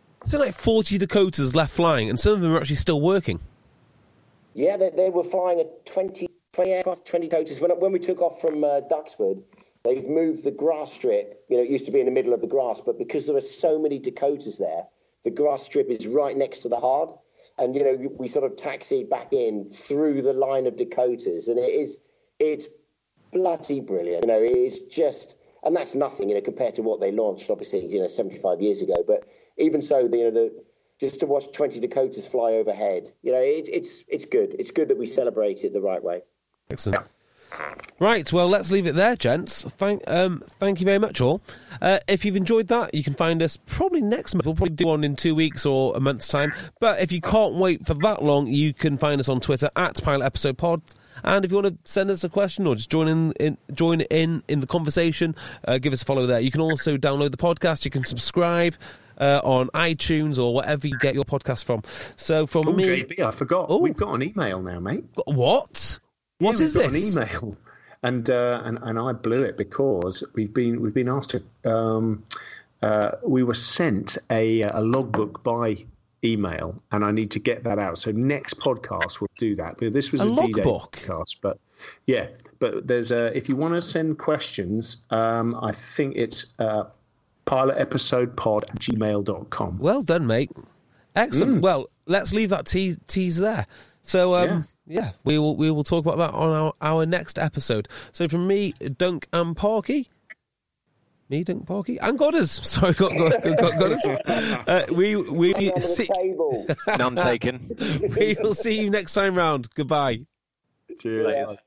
S5: 40 Dakotas left flying, and some of them are actually still working? Yeah,
S7: they were flying at 20 aircraft, 20 Dakotas. When we took off from Duxford, they've moved the grass strip. It used to be in the middle of the grass, but because there are so many Dakotas there, the grass strip is right next to the hard, and we sort of taxied back in through the line of Dakotas, and it's bloody brilliant. It's just, and that's nothing, compared to what they launched, obviously, 75 years ago. But even so, just to watch 20 Dakotas fly overhead, it's good. It's good that we celebrate it the right way.
S5: Excellent. Right, well, let's leave it there, gents. Thank you very much, all. If you've enjoyed that, you can find us probably next month. We'll probably do one in 2 weeks or a month's time. But if you can't wait for that long, you can find us on Twitter @PilotEpisodePod. And if you want to send us a question or just join in the conversation, give us a follow there. You can also download the podcast. You can subscribe on iTunes or whatever you get your podcast from. So from me,
S4: JB, I forgot. We've got an email now, mate.
S5: What? What is this?
S4: An email, and I blew it because we've been asked to. We were sent a logbook by email, and I need to get that out. So next podcast we'll do that. This was a D-Day podcast, but yeah. But there's if you want to send questions, I think it's pilotepisodepod@gmail.com.
S5: Well done, mate. Excellent. Well, let's leave that tease there. So yeah, we will talk about that on our next episode. So from me, Dunk and Parky. Me, Dunk, Parky, and Godders. Sorry, Godders. We see.
S6: None taken.
S5: We will see you next time round. Goodbye.
S4: Cheers.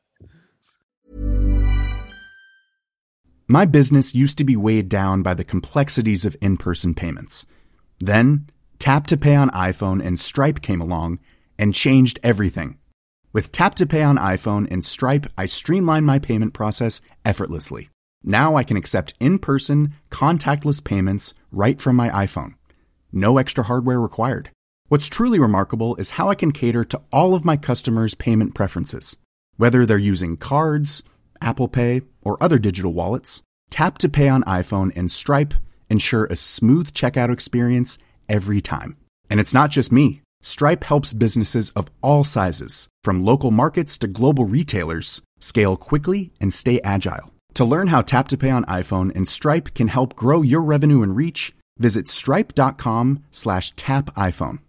S11: My business used to be weighed down by the complexities of in-person payments. Then, Tap to Pay on iPhone and Stripe came along and changed everything. With Tap to Pay on iPhone and Stripe, I streamlined my payment process effortlessly. Now I can accept in-person, contactless payments right from my iPhone. No extra hardware required. What's truly remarkable is how I can cater to all of my customers' payment preferences. Whether they're using cards, Apple Pay, or other digital wallets, Tap to Pay on iPhone and Stripe ensure a smooth checkout experience every time. And it's not just me. Stripe helps businesses of all sizes, from local markets to global retailers, scale quickly and stay agile. To learn how Tap to Pay on iPhone and Stripe can help grow your revenue and reach, Visit stripe.com/tapiphone.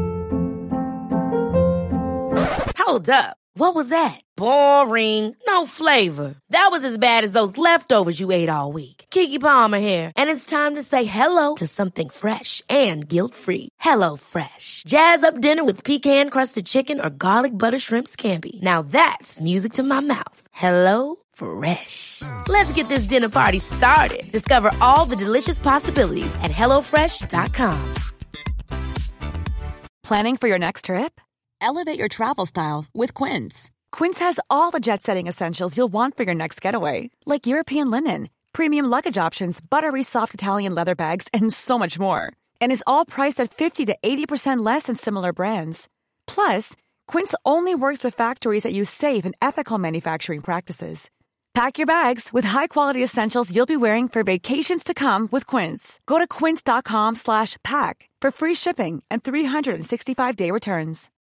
S12: Hold up. What was that? Boring. No flavor. That was as bad as those leftovers you ate all week. Keke Palmer here, and it's time to say hello to something fresh and guilt-free. Hello Fresh. Jazz up dinner with pecan-crusted chicken or garlic butter shrimp scampi. Now that's music to my mouth. Hello Fresh. Let's get this dinner party started. Discover all the delicious possibilities at HelloFresh.com.
S8: Planning for your next trip?
S13: Elevate your travel style with Quince.
S8: Quince has all the jet-setting essentials you'll want for your next getaway, like European linen, premium luggage options, buttery soft Italian leather bags, and so much more. And is all priced at 50 to 80% less than similar brands. Plus, Quince only works with factories that use safe and ethical manufacturing practices. Pack your bags with high-quality essentials you'll be wearing for vacations to come with Quince. Go to quince.com/pack for free shipping and 365-day returns.